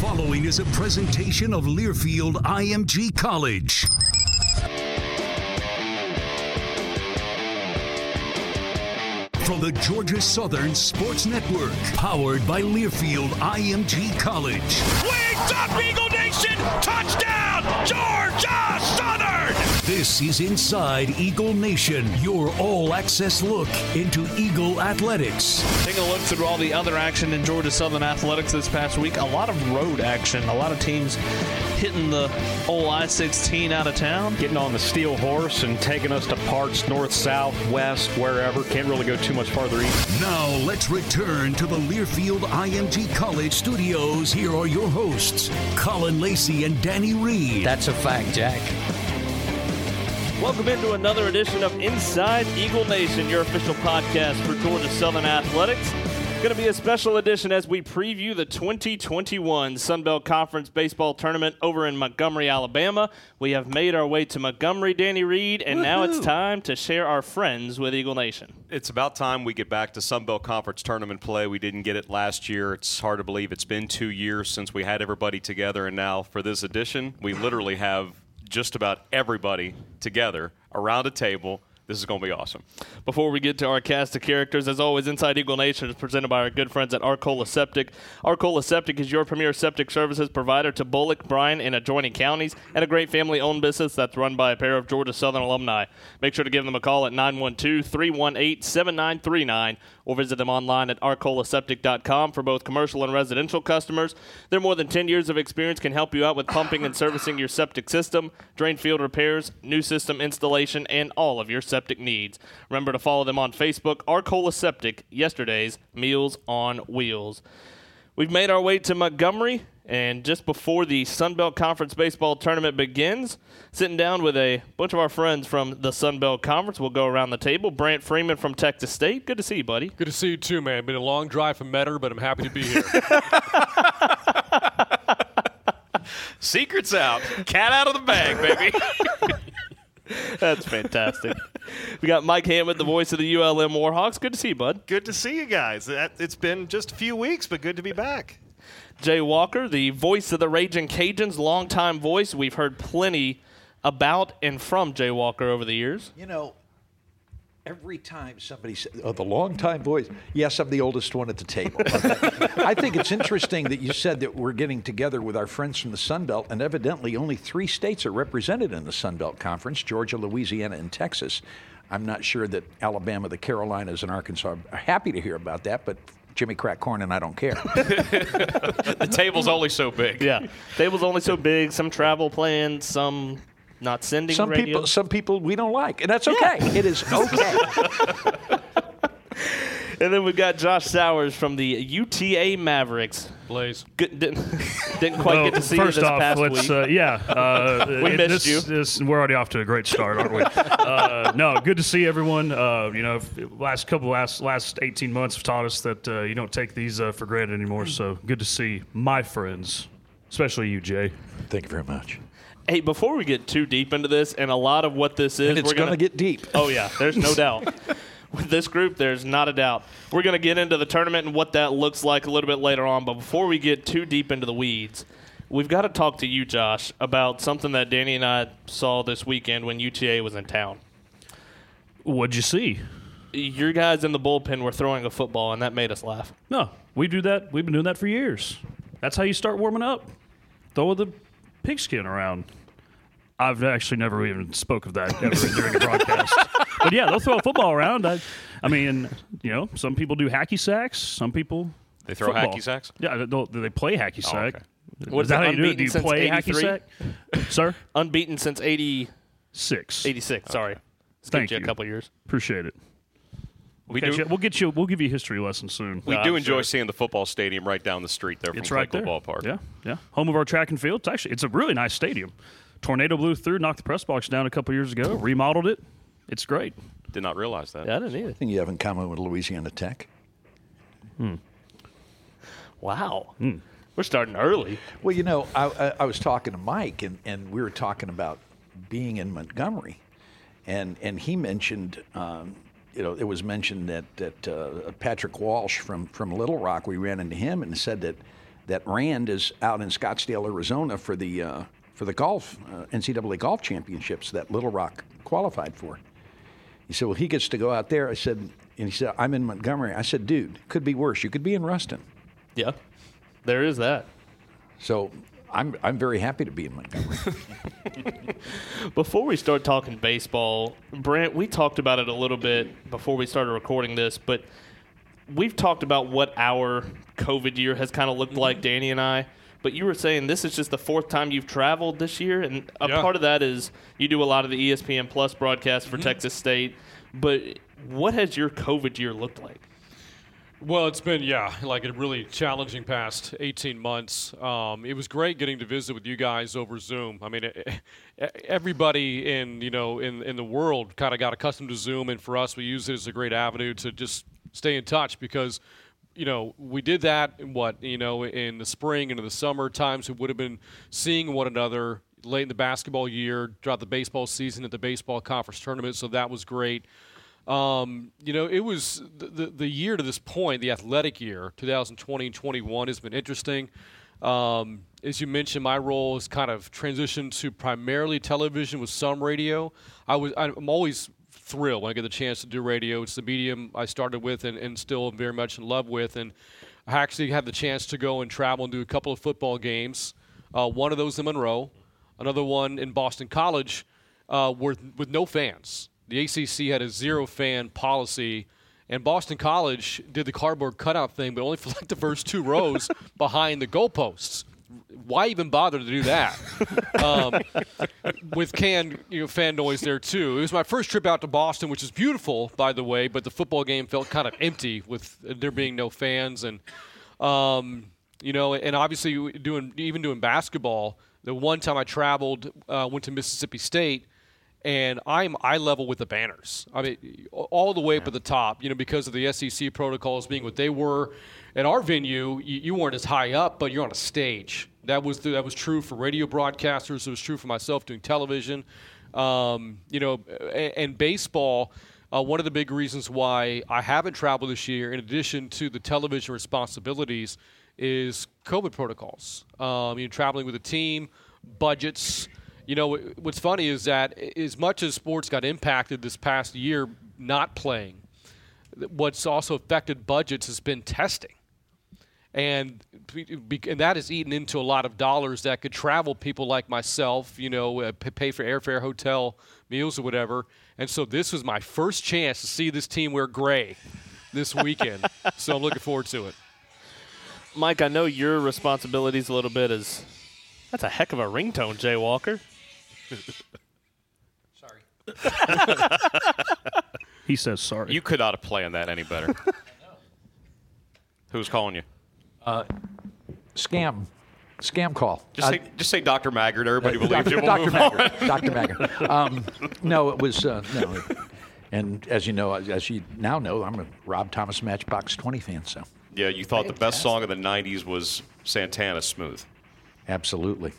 following is a presentation of Learfield IMG College. From the Georgia Southern Sports Network, powered by Learfield IMG College. Wings up, Eagle Nation! Touchdown, Georgia Southern! This is Inside Eagle Nation, your all-access look into Eagle athletics. Taking a look through all the other action in Georgia Southern athletics this past week, a lot of road action, a lot of teams hitting the old I-16 out of town. Getting on the steel horse and taking us to parts north, south, west, wherever. Can't really go too much farther east. Now let's return to the Learfield IMG College studios. Here are your hosts, Colin Lacey and Danny Reed. That's a fact, Jack. Welcome into another edition of Inside Eagle Nation, your official podcast for Georgia Southern Athletics. Going to be a special edition as we preview the 2021 Sun Belt Conference Baseball Tournament over in Montgomery, Alabama. We have made our way to Montgomery, Danny Reed, and now it's time to share our friends with Eagle Nation. It's about time we get back to Sun Belt Conference tournament play. We didn't get it last year. It's hard to believe it's been 2 years since we had everybody together, and now for this edition, we literally have just about everybody together around a table. This is going to be awesome. Before we get to our cast of characters, as always, Inside Eagle Nation is presented by our good friends at Arcola Septic. Arcola Septic is your premier septic services provider to Bullock, Bryan, and adjoining counties, and a great family-owned business that's run by a pair of Georgia Southern alumni. Make sure to give them a call at 912-318-7939 or visit them online at arcolaseptic.com for both commercial and residential customers. Their more than 10 years of experience can help you out with pumping and servicing your septic system, drain field repairs, new system installation, and all of your septic needs. Remember to follow them on Facebook, Arcola Septic, yesterday's Meals on Wheels. We've made our way to Montgomery, and just before the Sun Belt Conference Baseball Tournament begins, sitting down with a bunch of our friends from the Sun Belt Conference. We'll go around the table. Brant Freeman from Texas State. Good to see you, buddy. Good to see you too, man. Been a long drive from Metter, but I'm happy to be here. Secret's out. Cat out of the bag, baby. That's fantastic. We got Mike Hammond, the voice of the ULM Warhawks. Good to see you, bud. Good to see you guys. It's been just a few weeks, but good to be back. Jay Walker, the voice of the Ragin' Cajuns, longtime voice. We've heard plenty about and from Jay Walker over the years. You know, every time somebody says, the long-time voice, yes, I'm the oldest one at the table. I think it's interesting that you said that we're getting together with our friends from the Sun Belt, and evidently only 3 states are represented in the Sun Belt Conference, Georgia, Louisiana, and Texas. I'm not sure that Alabama, the Carolinas, and Arkansas are happy to hear about that, but Jimmy crack corn and I don't care. The table's only so big. Yeah, table's only so big. Some travel plans, some not sending radio. Some people we don't like, and that's okay. Yeah. It is okay. And then we've got Josh Sowers from the UTA Mavericks. Blaze. Didn't quite get to see you this past week. We missed you. We're already off to a great start, aren't we? No, good to see everyone. Last 18 months have taught us that you don't take these for granted anymore. So good to see my friends, especially you, Jay. Thank you very much. Hey, before we get too deep into this, and a lot of what this is, and it's going to get deep. Oh yeah, there's no doubt. With this group, there's not a doubt. We're going to get into the tournament and what that looks like a little bit later on. But before we get too deep into the weeds, we've got to talk to you, Josh, about something that Danny and I saw this weekend when UTA was in town. What'd you see? Your guys in the bullpen were throwing a football, and that made us laugh. No, we do that. We've been doing that for years. That's how you start warming up. Throw the pigskin around. I've actually never even spoke of that ever during a broadcast. But, yeah, they'll throw a football around. I mean, some people do hacky sacks. Some people They throw football. hacky sacks? Yeah, they play hacky sack. Okay. What is that how you do it? Do you since play 83? hacky sack? Sir? Unbeaten since 86. 86, sorry. It's Thank you you. a couple years. Appreciate it. We'll give you a history lesson soon. We do enjoy seeing the football stadium right down the street there from It's right there. Ballpark. Yeah. Home of our track and field. It's a really nice stadium. Tornado blew through, knocked the press box down a couple years ago, remodeled it. It's great. Did not realize that. Yeah, I didn't either. I think you have in common with Louisiana Tech. Wow. We're starting early. Well, I was talking to Mike, and we were talking about being in Montgomery. And he mentioned, it was mentioned that Patrick Walsh from Little Rock, we ran into him and said that that Rand is out in Scottsdale, Arizona for the golf NCAA golf championships that Little Rock qualified for. He said, well, he gets to go out there. I said, and he said, I'm in Montgomery. I said, dude, could be worse. You could be in Ruston. Yeah, there is that. So I'm very happy to be in Montgomery. Before we start talking baseball, Brant, we talked about it a little bit before we started recording this, but we've talked about what our COVID year has kind of looked like, Danny and I. But you were saying this is just the fourth time you've traveled this year, and a part of that is you do a lot of the ESPN Plus broadcasts for Texas State. But what has your COVID year looked like? Well, it's been, like a really challenging past 18 months. It was great getting to visit with you guys over Zoom. I mean, everybody in the world kind of got accustomed to Zoom, and for us, we use it as a great avenue to just stay in touch because, we did that in the spring and in the summer times we would have been seeing one another late in the basketball year, throughout the baseball season at the baseball conference tournament, so that was great. It was the year to this point, the athletic year, 2020 and 21 has been interesting. As you mentioned, my role has kind of transitioned to primarily television with some radio. I'm always thrilled when I get the chance to do radio. It's the medium I started with and still very much in love with. And I actually had the chance to go and travel and do a couple of football games. One of those in Monroe, another one in Boston College with no fans. The ACC had a 0-fan policy, and Boston College did the cardboard cutout thing, but only for like the first 2 rows behind the goalposts. Why even bother to do that? With canned fan noise there, too. It was my first trip out to Boston, which is beautiful, by the way, but the football game felt kind of empty with there being no fans. And, and obviously doing basketball, the one time I traveled, went to Mississippi State, and I'm eye level with the banners. I mean, all the way up at the top, because of the SEC protocols being what they were. At our venue, you weren't as high up, but you're on a stage. That was true for radio broadcasters. It was true for myself doing television. And baseball, one of the big reasons why I haven't traveled this year, in addition to the television responsibilities, is COVID protocols. Traveling with a team, budgets. What's funny is that as much as sports got impacted this past year not playing, what's also affected budgets has been testing. And that has eaten into a lot of dollars that could travel people like myself, pay for airfare, hotel, meals or whatever. And so this was my first chance to see this team wear gray this weekend. So I'm looking forward to it. Mike, I know your responsibilities a little bit is – that's a heck of a ringtone, Jay Walker. Sorry. He says sorry. You could not have planned that any better. Who's calling you? Scam call. Just say Dr. Maggard. Everybody believes you. Dr. Maggard. Dr. Maggard. No, it was no. And as you now know, I'm a Rob Thomas Matchbox 20 fan. So yeah, you thought the best song of the '90s was Santana "Smooth." Absolutely.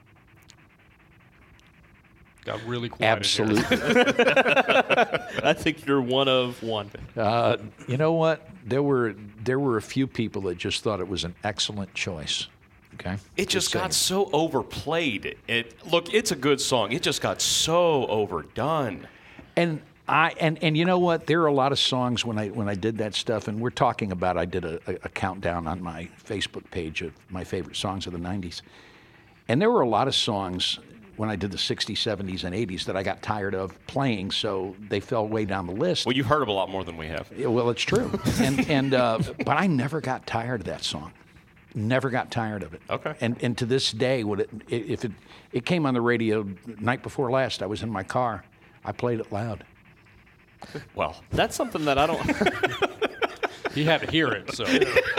Got really quiet. Absolutely. I think you're one of one. You know what? There were a few people that just thought it was an excellent choice. Okay. It just got so overplayed. It's a good song. It just got so overdone. And you know what? There are a lot of songs when I did that stuff, and we're talking about. I did a countdown on my Facebook page of my favorite songs of the '90s, and there were a lot of songs when I did the 60s, 70s, and 80s that I got tired of playing, so they fell way down the list. Well, you've heard of a lot more than we have. Yeah, well, it's true. But I never got tired of that song. Never got tired of it. Okay. And to this day, if it came on the radio night before last, I was in my car. I played it loud. Well, that's something that I don't... He had to hear it, so.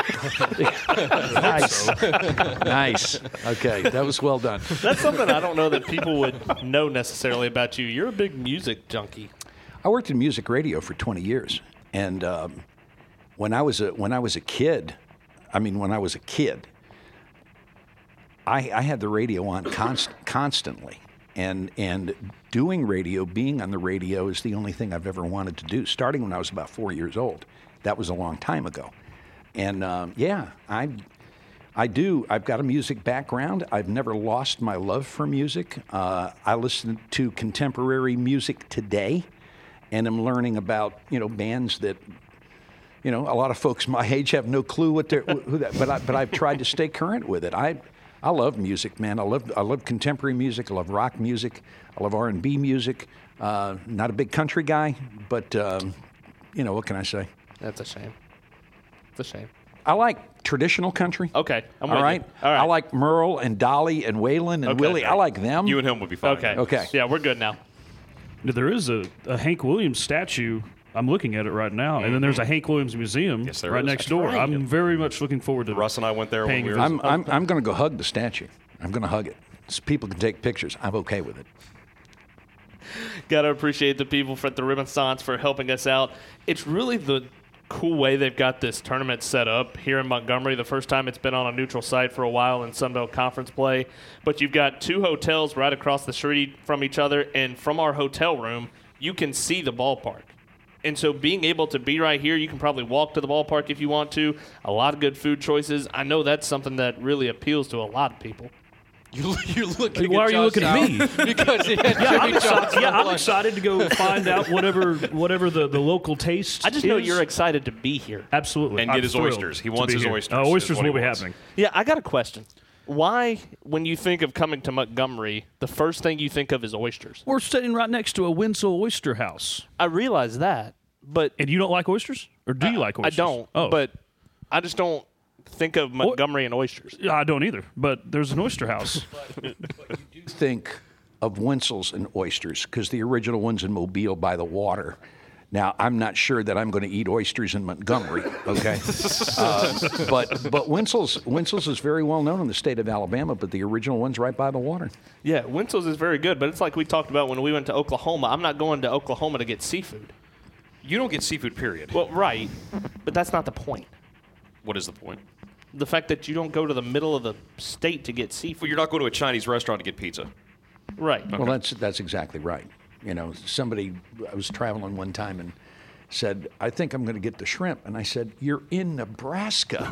Nice. Okay, that was well done. That's something I don't know that people would know necessarily about you. You're a big music junkie. I worked in music radio for 20 years, and when I was a kid, I had the radio on constantly, and doing radio, being on the radio, is the only thing I've ever wanted to do. Starting when I was about 4 years old. That was a long time ago. And, I do. I've got a music background. I've never lost my love for music. I listen to contemporary music today, and I'm learning about bands that a lot of folks my age have no clue what they're. But I've tried to stay current with it. I love music, man. I love contemporary music. I love rock music. I love R&B music. Not a big country guy, but what can I say? That's a shame. It's a shame. I like traditional country. Okay. All right. I like Merle and Dolly and Waylon and Willie. I like them. You and him would be fine. Okay. Yeah, we're good now. There is a Hank Williams statue. I'm looking at it right now, and then there's a Hank Williams museum right next door. I'm very much looking forward to. Russ and I went there when we were. I'm going to go hug the statue. I'm going to hug it. So people can take pictures. I'm okay with it. Got to appreciate the people at the Renaissance for helping us out. It's really the cool way they've got this tournament set up here in Montgomery. The first time it's been on a neutral site for a while in Sun Belt Conference play. But you've got 2 hotels right across the street from each other, and from our hotel room, you can see the ballpark. And so being able to be right here, you can probably walk to the ballpark if you want to. A lot of good food choices. I know that's something that really appeals to a lot of people. You're looking. Why are you looking at me? Because I'm excited to go find out whatever the local taste. I just know you're excited to be here. Absolutely. And get his oysters. He wants his oysters. Oysters will be happening. Yeah, I got a question. Why, when you think of coming to Montgomery, the first thing you think of is oysters? We're sitting right next to a Winslow Oyster House. I realize that, but... And you don't like oysters? Or do you like oysters? I don't, but I just don't think of Montgomery and oysters. Yeah, I don't either, but there's an oyster house. But you do think of Winslow's and oysters, because the original one's in Mobile by the water. Now, I'm not sure that I'm going to eat oysters in Montgomery, okay? But Winslow's is very well known in the state of Alabama, but the original one's right by the water. Yeah, Winslow's is very good, but it's like we talked about when we went to Oklahoma. I'm not going to Oklahoma to get seafood. You don't get seafood, period. Well, right, but that's not the point. What is the point? The fact that you don't go to the middle of the state to get seafood. Well, you're not going to a Chinese restaurant to get pizza. Right. Okay. Well, that's exactly right. I was traveling one time and said, I think I'm going to get the shrimp. And I said, you're in Nebraska.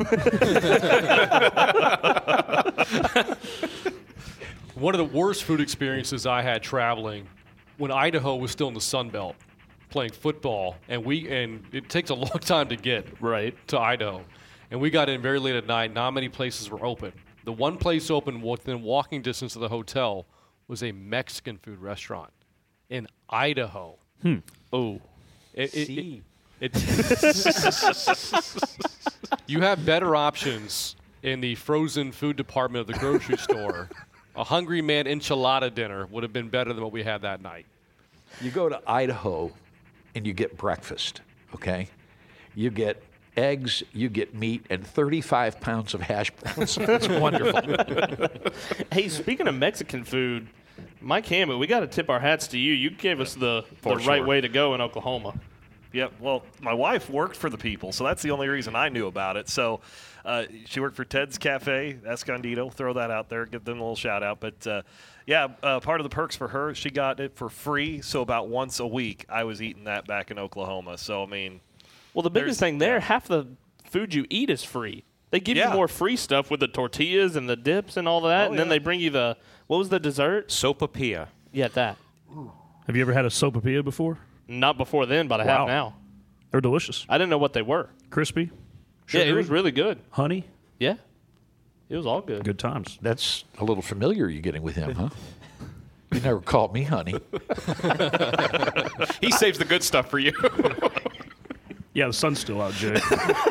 One of the worst food experiences I had traveling when Idaho was still in the Sun Belt playing football, and it takes a long time to get to Idaho. And we got in very late at night. Not many places were open. The one place open within walking distance of the hotel was a Mexican food restaurant in Idaho. Oh. You have better options in the frozen food department of the grocery store. A Hungry Man enchilada dinner would have been better than what we had that night. You go to Idaho and you get breakfast, okay? You get eggs, you get meat, and 35 pounds of hash browns. It's wonderful. Hey, speaking of Mexican food, Mike Hammond, we got to tip our hats to you. You gave us the right way to go in Oklahoma. Yep. Well, my wife worked for the people, so that's the only reason I knew about it. So she worked for Ted's Cafe, Escondido. Throw that out there. Give them a little shout out. But, part of the perks for her, she got it for free. So about once a week, I was eating that back in Oklahoma. So, I mean. Well, the biggest thing there, half the food you eat is free. They give you more free stuff with the tortillas and the dips and all that, and then they bring you what was the dessert? Sopapilla. Yeah, that. Have you ever had a sopapilla before? Not before then, but I have now. They're delicious. I didn't know what they were. Crispy. Sugary. Yeah, it was really good. Honey. Yeah. It was all good. Good times. That's a little familiar you're getting with him, huh? You never called me honey. He saves the good stuff for you. Yeah, the sun's still out, Jay.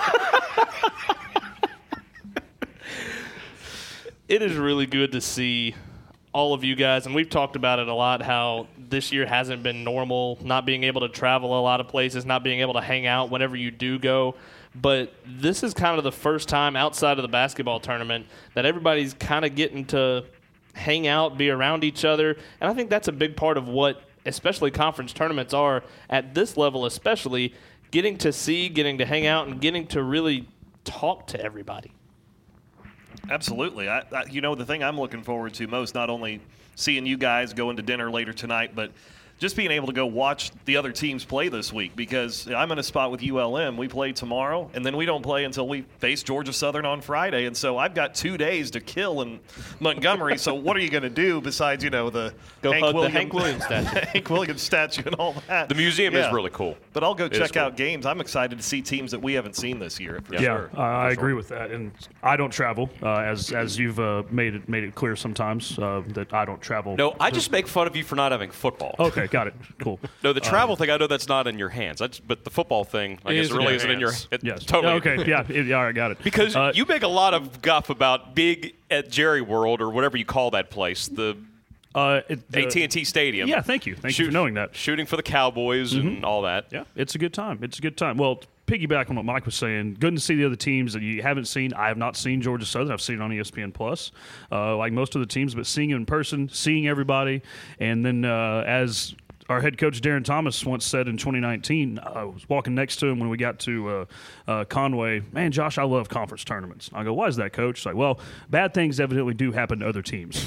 It is really good to see all of you guys, and we've talked about it a lot, how this year hasn't been normal, not being able to travel a lot of places, not being able to hang out whenever you do go. But this is kind of the first time outside of the basketball tournament that everybody's kind of getting to hang out, be around each other. And I think that's a big part of what especially conference tournaments are at this level, especially getting to see, getting to hang out, and getting to really talk to everybody. Absolutely. The thing I'm looking forward to most, not only seeing you guys go into dinner later tonight, but just being able to go watch the other teams play this week, because I'm in a spot with ULM. We play tomorrow, and then we don't play until we face Georgia Southern on Friday. And so I've got 2 days to kill in Montgomery. So what are you going to do besides, the Hank Williams statue. Hank Williams statue and all that. The museum is really cool. But I'll go check out games. I'm excited to see teams that we haven't seen this year. For sure. I agree with that. And I don't travel, as you've made it clear sometimes that I don't travel. No, I just make fun of you for not having football. Okay, got it. Cool. No, the travel thing, I know that's not in your hands. But the football thing, I guess it really isn't in your hands. Yes. Totally. Okay, yeah, all right, got it. Because you make a lot of guff about big at Jerry World or whatever you call that place, the AT&T Stadium. Yeah, thank you. Thank you for knowing that. Shooting for the Cowboys and all that. Yeah, it's a good time. Well, to piggyback on what Mike was saying, good to see the other teams that you haven't seen. I have not seen Georgia Southern. I've seen it on ESPN Plus, like most of the teams, but seeing it in person, seeing everybody, and then as our head coach Darren Thomas once said in 2019, I was walking next to him when we got to Conway. Man, Josh, I love conference tournaments. I go, why is that, Coach? He's like, well, bad things evidently do happen to other teams.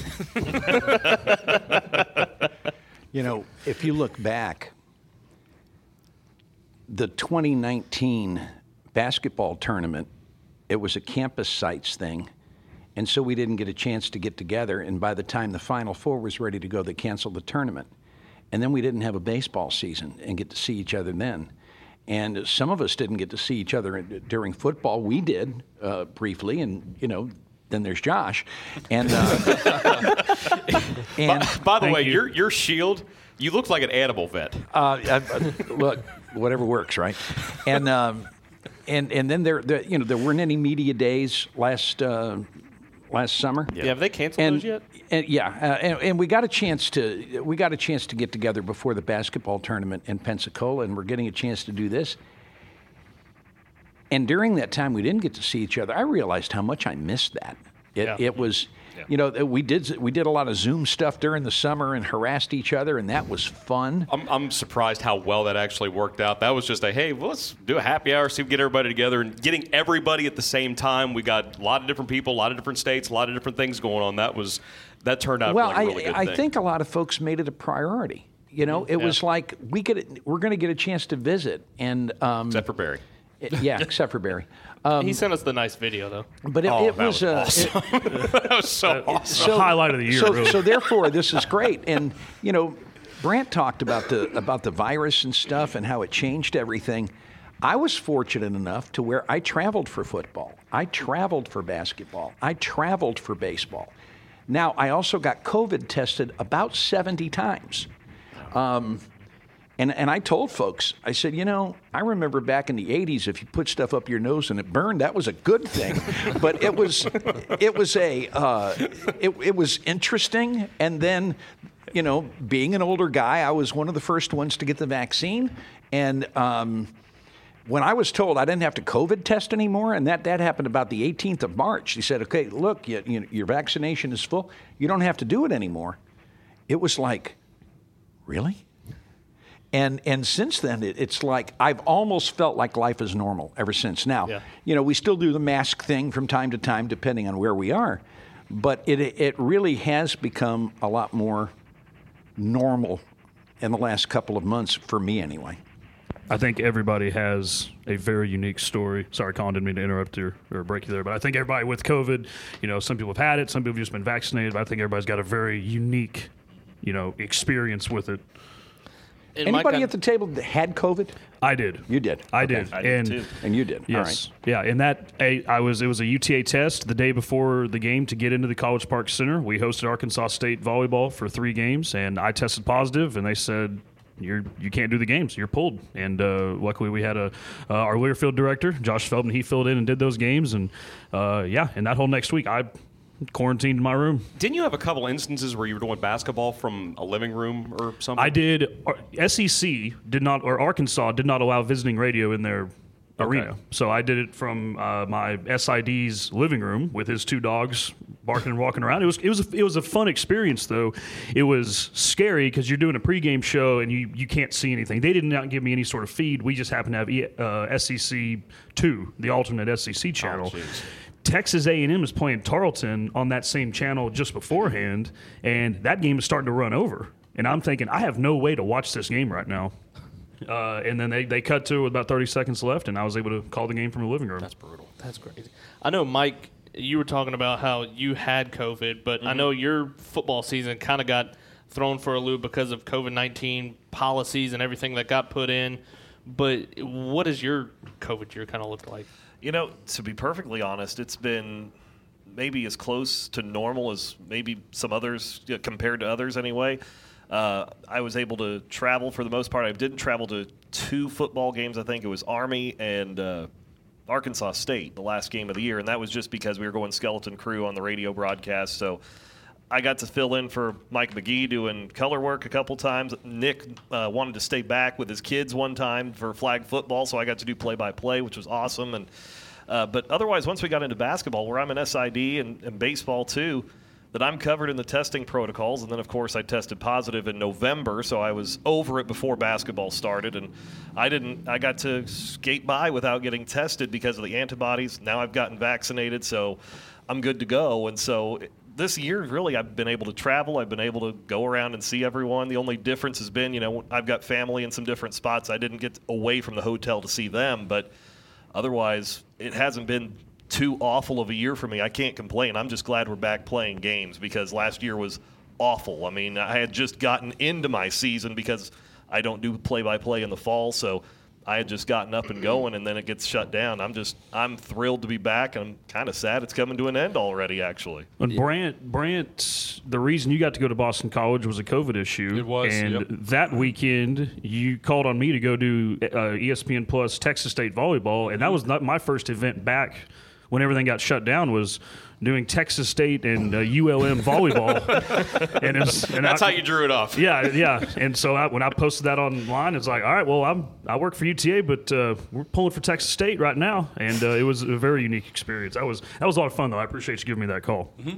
If you look back, the 2019 basketball tournament, it was a campus sites thing, and so we didn't get a chance to get together. And by the time the Final Four was ready to go, they canceled the tournament. And then we didn't have a baseball season and get to see each other then. And some of us didn't get to see each other during football. We did briefly, and then there's Josh. And by the way, your shield, you look like an animal vet. Look, whatever works, right? And then there weren't any media days last summer. Yeah, have they canceled those yet? And we got a chance to get together before the basketball tournament in Pensacola, and we're getting a chance to do this. And during that time, we didn't get to see each other. I realized how much I missed that. It was, we did a lot of Zoom stuff during the summer and harassed each other, and that was fun. I'm surprised how well that actually worked out. That was just let's do a happy hour, see if we get everybody together, and getting everybody at the same time. We got a lot of different people, a lot of different states, a lot of different things going on. That turned out really good. I think a lot of folks made it a priority. It was like we're going to get a chance to visit, and except for Barry. Except for Barry. He sent us the nice video, though. But it was awesome. That was so awesome. The highlight of the year. Really. So therefore, this is great. And Brant talked about the virus and stuff and how it changed everything. I was fortunate enough to where I traveled for football. I traveled for basketball. I traveled for baseball. Now, I also got COVID tested about 70 times. And I told folks, I said, I remember back in the 80s, if you put stuff up your nose and it burned, that was a good thing. But it was interesting. And then, being an older guy, I was one of the first ones to get the vaccine. And when I was told I didn't have to COVID test anymore, and that happened about the 18th of March, he said, okay, look, your vaccination is full. You don't have to do it anymore. It was like, really? And since then, it's like I've almost felt like life is normal ever since. Now, we still do the mask thing from time to time, depending on where we are. But it really has become a lot more normal in the last couple of months, for me anyway. I think everybody has a very unique story. Sorry, Colin, didn't mean to interrupt you or break you there. But I think everybody with COVID, some people have had it, some people have just been vaccinated. But I think everybody's got a very unique, experience with it. Anybody at the table that had COVID? I did. You did. I did. I did too. And you did. Yes. All right. Yeah. And it was a UTA test the day before the game to get into the College Park Center. We hosted Arkansas State volleyball for 3 games, and I tested positive, and they said, you can't do the games. You're pulled. And luckily we had our Learfield director, Josh Feldman. He filled in and did those games. And and that whole next week I quarantined in my room. Didn't you have a couple instances where you were doing basketball from a living room or something? I did. SEC did not, or Arkansas did not allow visiting radio in their arena. So I did it from my SID's living room with his 2 dogs barking and walking around. It was a fun experience, though. It was scary because you're doing a pregame show and you can't see anything. They did not give me any sort of feed. We just happened to have SEC 2, the alternate SEC channel. Texas A&M is playing Tarleton on that same channel just beforehand, and that game is starting to run over. And I'm thinking, I have no way to watch this game right now. And then they cut to with about 30 seconds left, and I was able to call the game from the living room. That's brutal. That's crazy. I know, Mike, you were talking about how you had COVID, but I know your football season kind of got thrown for a loop because of COVID-19 policies and everything that got put in. But what does your COVID year kind of look like? You know, to be perfectly honest, it's been maybe as close to normal as maybe some others, compared to others anyway. I was able to travel for the most part. I didn't travel to 2 football games. I think it was Army and Arkansas State, the last game of the year, and that was just because we were going skeleton crew on the radio broadcast. So I got to fill in for Mike McGee doing color work a couple times. Nick wanted to stay back with his kids one time for flag football, so I got to do play-by-play, which was awesome. And but otherwise, once we got into basketball, where I'm an SID and baseball too, that I'm covered in the testing protocols. And then, of course, I tested positive in November, so I was over it before basketball started. And I got to skate by without getting tested because of the antibodies. Now I've gotten vaccinated, so I'm good to go. And so this year, really, I've been able to travel. I've been able to go around and see everyone. The only difference has been, I've got family in some different spots. I didn't get away from the hotel to see them, but otherwise, it hasn't been too awful of a year for me. I can't complain. I'm just glad we're back playing games because last year was awful. I mean, I had just gotten into my season because I don't do play-by-play in the fall, so I had just gotten up and going, and then it gets shut down. I'm thrilled to be back, and I'm kind of sad it's coming to an end already, actually. And Brant, the reason you got to go to Boston College was a COVID issue. It was, and that weekend, you called on me to go do ESPN Plus Texas State volleyball, and that was not my first event back when everything got shut down, was doing Texas State and ULM volleyball. and That's how you drew it off. Yeah. And so when I posted that online, it's like, all right, well, I work for UTA, but we're pulling for Texas State right now. And it was a very unique experience. That was a lot of fun, though. I appreciate you giving me that call. Mm-hmm.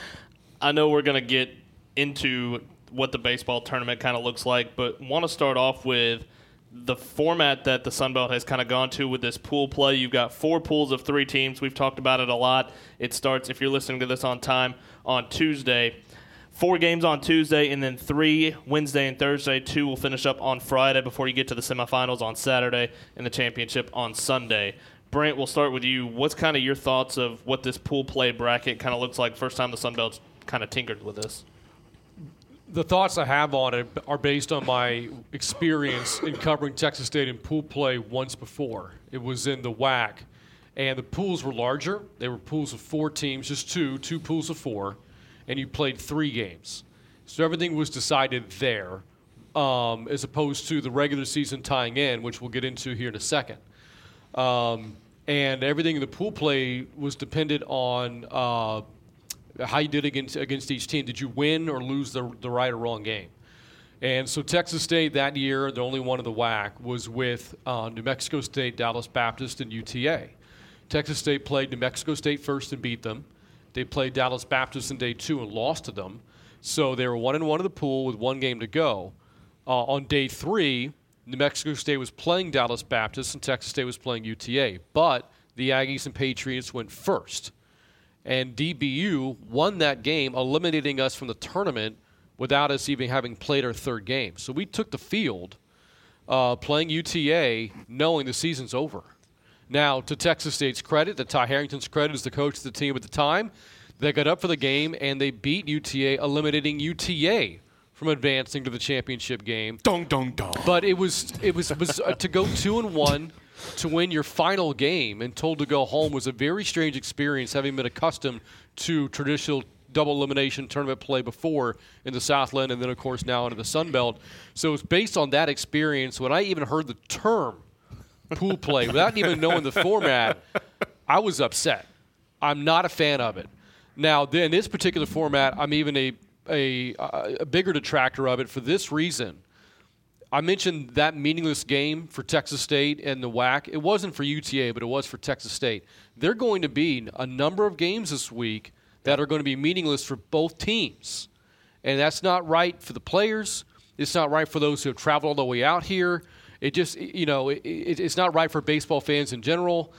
I know we're going to get into what the baseball tournament kind of looks like, but want to start off with the format that the Sun Belt has kind of gone to with this pool play. You've got 4 pools of 3 teams. We've talked about it a lot. It starts, if you're listening to this on time, on Tuesday. 4 games on Tuesday, and then 3 Wednesday and Thursday. 2 will finish up on Friday before you get to the semifinals on Saturday and the championship on Sunday. Brant, we'll start with you. What's kind of your thoughts of what this pool play bracket kind of looks like? First time the Sun Belt's kind of tinkered with this. The thoughts I have on it are based on my experience in covering Texas State in pool play once before. It was in the WAC, and the pools were larger. They were pools of 4 teams, just two pools of 4, and you played 3 games. So everything was decided there, as opposed to the regular season tying in, which we'll get into here in a second. And everything in the pool play was dependent on how you did against each team. Did you win or lose the right or wrong game? And so Texas State that year, the only one of the WAC, was with New Mexico State, Dallas Baptist, and UTA. Texas State played New Mexico State first and beat them. They played Dallas Baptist in day 2 and lost to them. So they were 1-1 in the pool with 1 game to go. On day 3, New Mexico State was playing Dallas Baptist and Texas State was playing UTA. But the Aggies and Patriots went first. And DBU won that game, eliminating us from the tournament without us even having played our 3rd game. So we took the field playing UTA knowing the season's over. Now, to Texas State's credit, to Ty Harrington's credit as the coach of the team at the time, they got up for the game and they beat UTA, eliminating UTA from advancing to the championship game. Dong, dong, dong. But it was to go 2-1 to win your final game and told to go home was a very strange experience, having been accustomed to traditional double elimination tournament play before in the Southland and then, of course, now into the Sun Belt. So it's based on that experience. When I even heard the term pool play, without even knowing the format, I was upset. I'm not a fan of it. Now, in this particular format, I'm even a bigger detractor of it for this reason. I mentioned that meaningless game for Texas State and the WAC. It wasn't for UTA, but it was for Texas State. There are going to be a number of games this week that are going to be meaningless for both teams. And that's not right for the players. It's not right for those who have traveled all the way out here. It just, it's not right for baseball fans in general.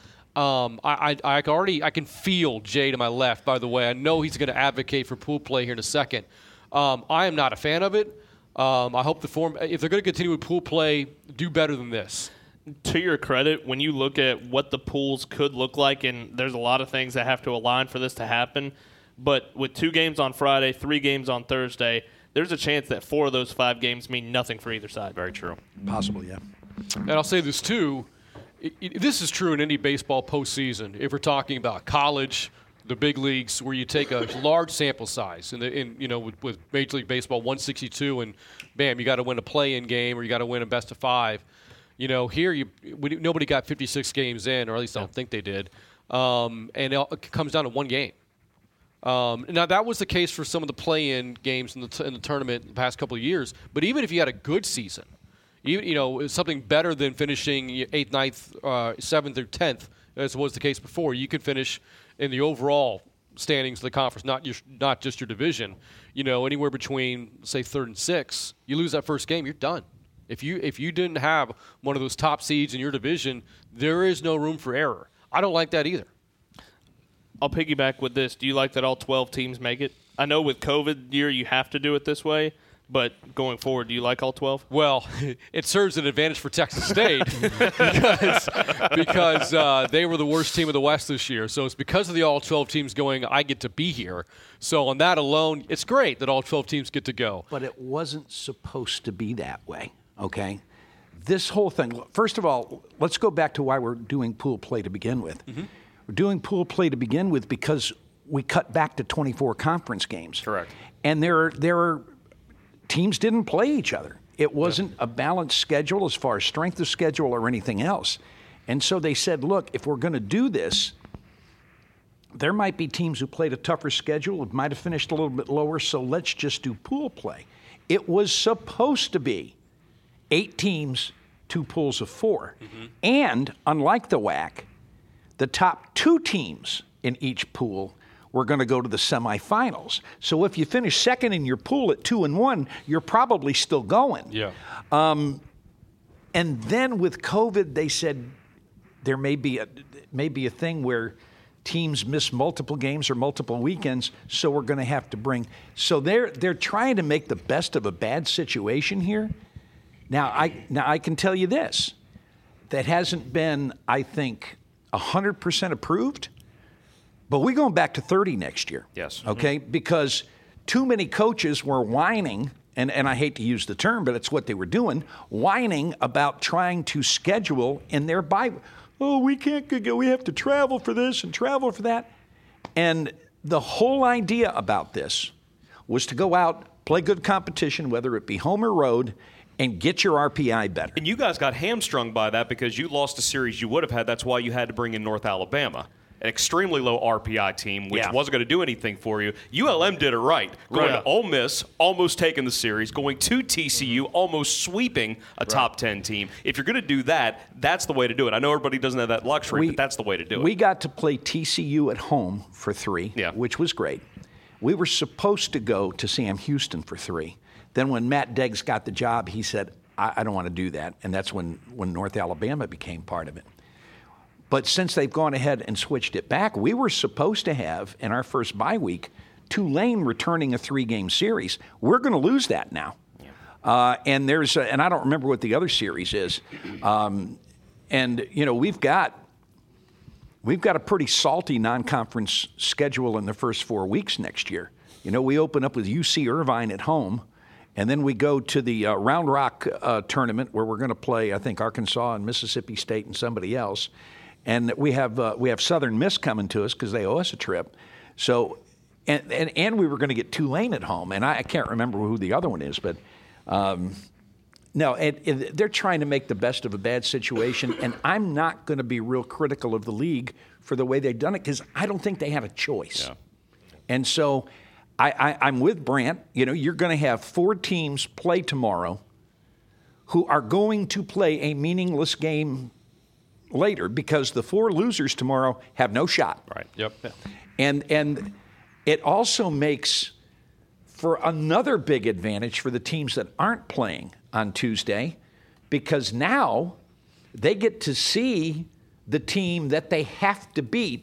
I can feel Jay to my left, by the way. I know he's going to advocate for pool play here in a second. I am not a fan of it. I hope if they're going to continue with pool play, do better than this. To your credit, when you look at what the pools could look like, and there's a lot of things that have to align for this to happen, but with 2 games on Friday, 3 games on Thursday, there's a chance that 4 of those 5 games mean nothing for either side. Very true. Possible, yeah. And I'll say this, too. This is true in any baseball postseason. If we're talking about college, the big leagues, where you take a large sample size, with Major League Baseball 162, and bam, you got to win a play-in game or you got to win a best of 5. Here nobody got 56 games in, or at least I don't think they did, and it comes down to 1 game. Now that was the case for some of the play-in games in the tournament the past couple of years. But even if you had a good season, even something better than finishing 8th, 9th, 7th, or 10th, as was the case before, you could finish in the overall standings of the conference, not just your division. Anywhere between say 3rd and 6th, you lose that first game, you're done. If you didn't have one of those top seeds in your division, there is no room for error. I don't like that either. I'll piggyback with this. Do you like that all 12 teams make it? I know with COVID year you have to do it this way, but going forward, do you like all 12? Well, it serves an advantage for Texas State because they were the worst team of the West this year. So it's because of the all 12 teams going, I get to be here. So on that alone, it's great that all 12 teams get to go. But it wasn't supposed to be that way. Okay, this whole thing, first of all, let's go back to why we're doing pool play to begin with. Mm-hmm. We're doing pool play to begin with because we cut back to 24 conference games. Correct. And there are teams didn't play each other. It wasn't a balanced schedule as far as strength of schedule or anything else. And so they said, look, if we're going to do this, there might be teams who played a tougher schedule, it might have finished a little bit lower, so let's just do pool play. It was supposed to be 8 teams, 2 pools of 4. Mm-hmm. And unlike the WAC, the top 2 teams in each pool were going to go to the semifinals. So if you finish second in your pool at 2-1, you're probably still going. Yeah. And then with COVID, they said there may be a thing where teams miss multiple games or multiple weekends, so we're going to have to bring. So they're trying to make the best of a bad situation here. Now I can tell you this, that hasn't been, I think, 100% approved, but we're going back to 30 next year. Yes. Okay, because too many coaches were whining, and I hate to use the term, but it's what they were doing, whining about trying to schedule in their bye. Oh, we can't go, we have to travel for this and travel for that. And the whole idea about this was to go out, play good competition, whether it be home or road, and get your RPI better. And you guys got hamstrung by that because you lost a series you would have had. That's why you had to bring in North Alabama, an extremely low RPI team, which wasn't going to do anything for you. ULM did it right. Going to Ole Miss, almost taking the series. Going to TCU, almost sweeping a top 10 team. If you're going to do that, that's the way to do it. I know everybody doesn't have that luxury, but that's the way to do it. We got to play TCU at home for 3, which was great. We were supposed to go to Sam Houston for 3. Then when Matt Deggs got the job, he said, I don't want to do that. And that's when North Alabama became part of it. But since they've gone ahead and switched it back, we were supposed to have, in our first bye week, Tulane returning a 3-game series. We're going to lose that now. And and I don't remember what the other series is. And, we've got a pretty salty non-conference schedule in the first 4 weeks next year. We open up with UC Irvine at home. And then we go to the Round Rock tournament where we're going to play, I think, Arkansas and Mississippi State and somebody else. And we have Southern Miss coming to us because they owe us a trip. So, and we were going to get Tulane at home. And I can't remember who the other one is. But, no, they're trying to make the best of a bad situation. And I'm not going to be real critical of the league for the way they've done it because I don't think they had a choice. Yeah. And so I'm with Brant. You're going to have 4 teams play tomorrow who are going to play a meaningless game later because the 4 losers tomorrow have no shot. Right. Yep. And it also makes for another big advantage for the teams that aren't playing on Tuesday because now they get to see the team that they have to beat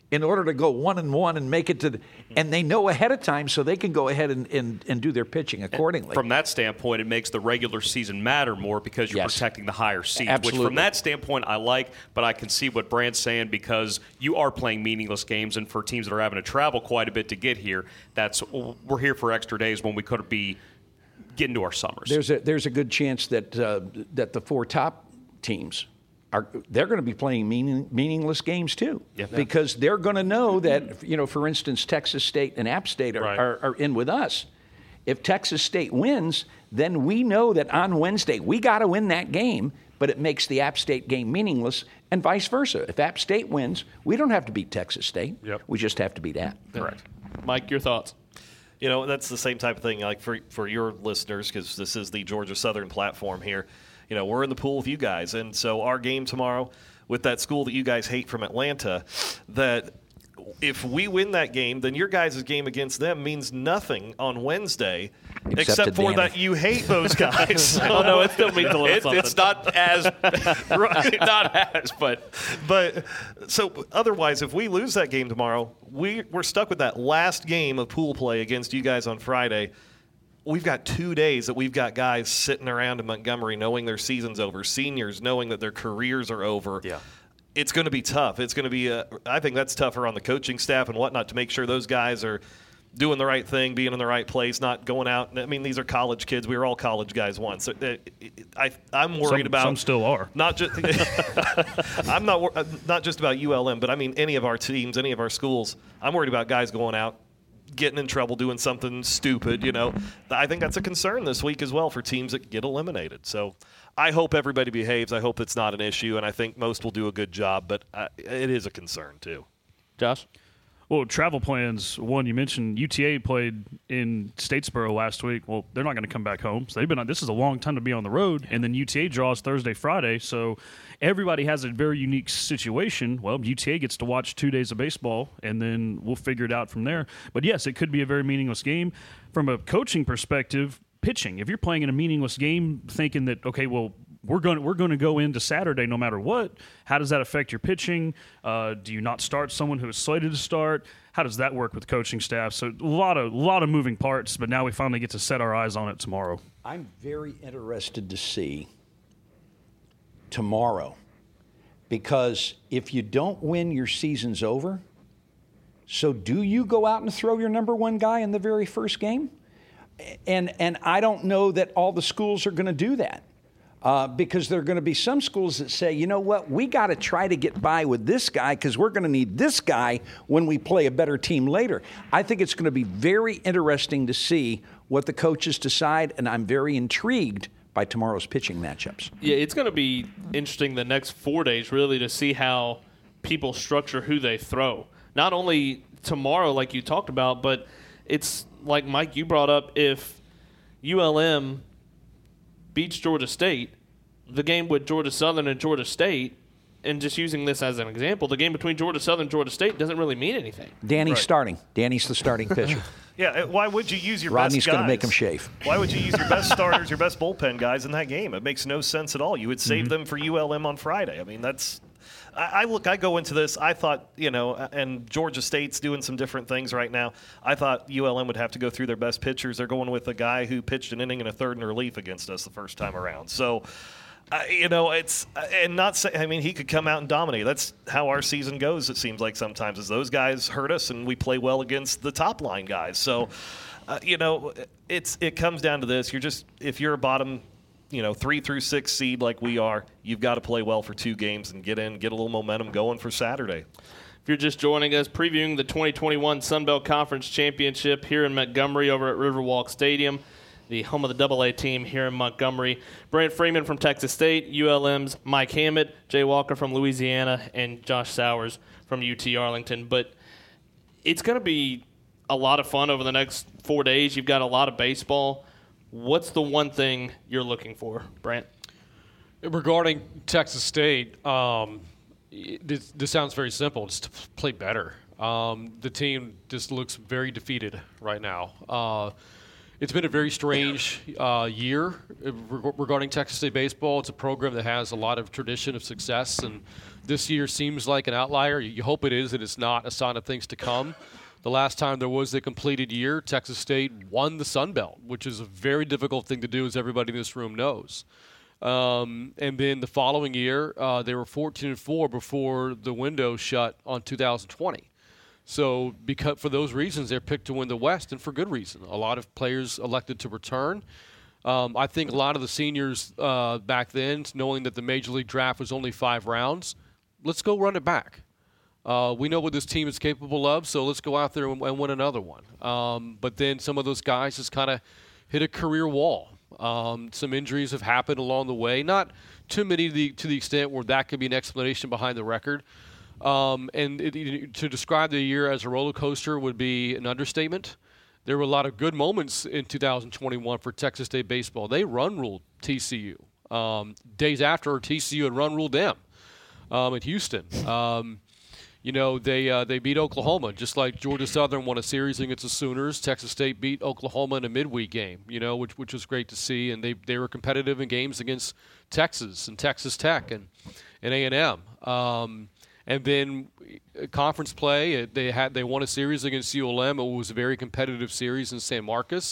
in order to go 1-1 and make it to the, and they know ahead of time so they can go ahead and do their pitching accordingly. From that standpoint, it makes the regular season matter more because you're protecting the higher seed, which from that standpoint I like, but I can see what Brant's saying because you are playing meaningless games, and for teams that are having to travel quite a bit to get here, we're here for extra days when we could be getting to our summers. There's a good chance that that the 4 top teams they're going to be playing meaningless games too, because they're going to know that, for instance, Texas State and App State are in with us. If Texas State wins, then we know that on Wednesday we got to win that game, but it makes the App State game meaningless, and vice versa. If App State wins, we don't have to beat Texas State. We just have to beat App. Correct. Mike, your thoughts? That's the same type of thing, like for your listeners, because this is the Georgia Southern platform here. We're in the pool with you guys, and so our game tomorrow with that school that you guys hate from Atlanta, that if we win that game, then your guys' game against them means nothing on Wednesday, except for that you hate those guys. So, no, it still means a little something. It's not as right, not as, but so otherwise, if we lose that game tomorrow, we're stuck with that last game of pool play against you guys on Friday. We've got 2 days that we've got guys sitting around in Montgomery knowing their season's over, seniors knowing that their careers are over. Yeah. It's going to be tough. It's going to be I think that's tougher on the coaching staff and whatnot to make sure those guys are doing the right thing, being in the right place, not going out. I mean, these are college kids. We were all college guys once. So, I'm worried about. Some still are. Not just. I'm not just about ULM, but I mean any of our teams, any of our schools. I'm worried about guys going out, getting in trouble, doing something stupid. I think that's a concern this week as well for teams that get eliminated. So I hope everybody behaves. I hope it's not an issue, and I think most will do a good job, but it is a concern too. Josh? Well, travel plans, one, you mentioned UTA played in Statesboro last week. Well, they're not going to come back home. So this is a long time to be on the road. And then UTA draws Thursday, Friday. So everybody has a very unique situation. Well, UTA gets to watch 2 days of baseball, and then we'll figure it out from there. But, yes, it could be a very meaningless game. From a coaching perspective, pitching. If you're playing in a meaningless game thinking that, okay, well, we're going to go into Saturday no matter what, how does that affect your pitching? Do you not start someone who is slated to start? How does that work with coaching staff? So a lot of moving parts, but now we finally get to set our eyes on it tomorrow. I'm very interested to see tomorrow, because if you don't win, your season's over. So do you go out and throw your number one guy in the very first game? And I don't know that all the schools are going to do that. Because there are going to be some schools that say, you know what, we got to try to get by with this guy because we're going to need this guy when we play a better team later. I think it's going to be very interesting to see what the coaches decide, and I'm very intrigued by tomorrow's pitching matchups. Yeah, it's going to be interesting the next 4 days, really, to see how people structure who they throw. Not only tomorrow, like you talked about, but it's like, Mike, you brought up, if ULM beats Georgia State, the game with Georgia Southern and Georgia State, and just using this as an example, the game between Georgia Southern and Georgia State doesn't really mean anything. Danny's starting. Danny's the starting pitcher. Yeah, why would you use your Rodney's best guys? Going to make him shave. Why would you use your best starters, your best bullpen guys in that game? It makes no sense at all. You would save them for ULM on Friday. I mean, that's – I go into this, I thought, and Georgia State's doing some different things right now. I thought ULM would have to go through their best pitchers. They're going with a guy who pitched an inning and a third in relief against us the first time around. So, it's and not say, I mean, he could come out and dominate. That's how our season goes, it seems like sometimes, is those guys hurt us and we play well against the top line guys. So, it comes down to this. If you're a bottom 3 through 6 seed like we are, you've got to play well for 2 games and get a little momentum going for Saturday. If you're just joining us, previewing the 2021 Sun Belt Conference Championship here in Montgomery over at Riverwalk Stadium, the home of the AA team here in Montgomery. Brant Freeman from Texas State, ULM's Mike Hammett, Jay Walker from Louisiana, and Josh Sowers from UT Arlington. But it's going to be a lot of fun over the next 4 days. You've got a lot of baseball. What's the one thing you're looking for, Brant? Regarding Texas State, this sounds very simple. Just to play better. The team just looks very defeated right now. It's been a very strange year regarding Texas State baseball. It's a program that has a lot of tradition of success, and this year seems like an outlier. You hope it is, and it's not a sign of things to come. The last time there was a completed year, Texas State won the Sun Belt, which is a very difficult thing to do, as everybody in this room knows. And then the following year, they were 14-4 before the window shut on 2020. So because for those reasons, they're picked to win the West, and for good reason. A lot of players elected to return. I think a lot of the seniors back then, knowing that the Major League Draft was only 5 rounds, let's go run it back. We know what this team is capable of, so let's go out there and win another one. But then some of those guys just kind of hit a career wall. Some injuries have happened along the way, not too many to the extent where that could be an explanation behind the record. To describe the year as a roller coaster would be an understatement. There were a lot of good moments in 2021 for Texas State baseball. They run-ruled TCU. Days after, TCU had run-ruled them in Houston. They beat Oklahoma, just like Georgia Southern won a series against the Sooners. Texas State beat Oklahoma in a midweek game, which was great to see. And they were competitive in games against Texas and Texas Tech and A&M. And then conference play, they won a series against ULM. It was a very competitive series in San Marcos.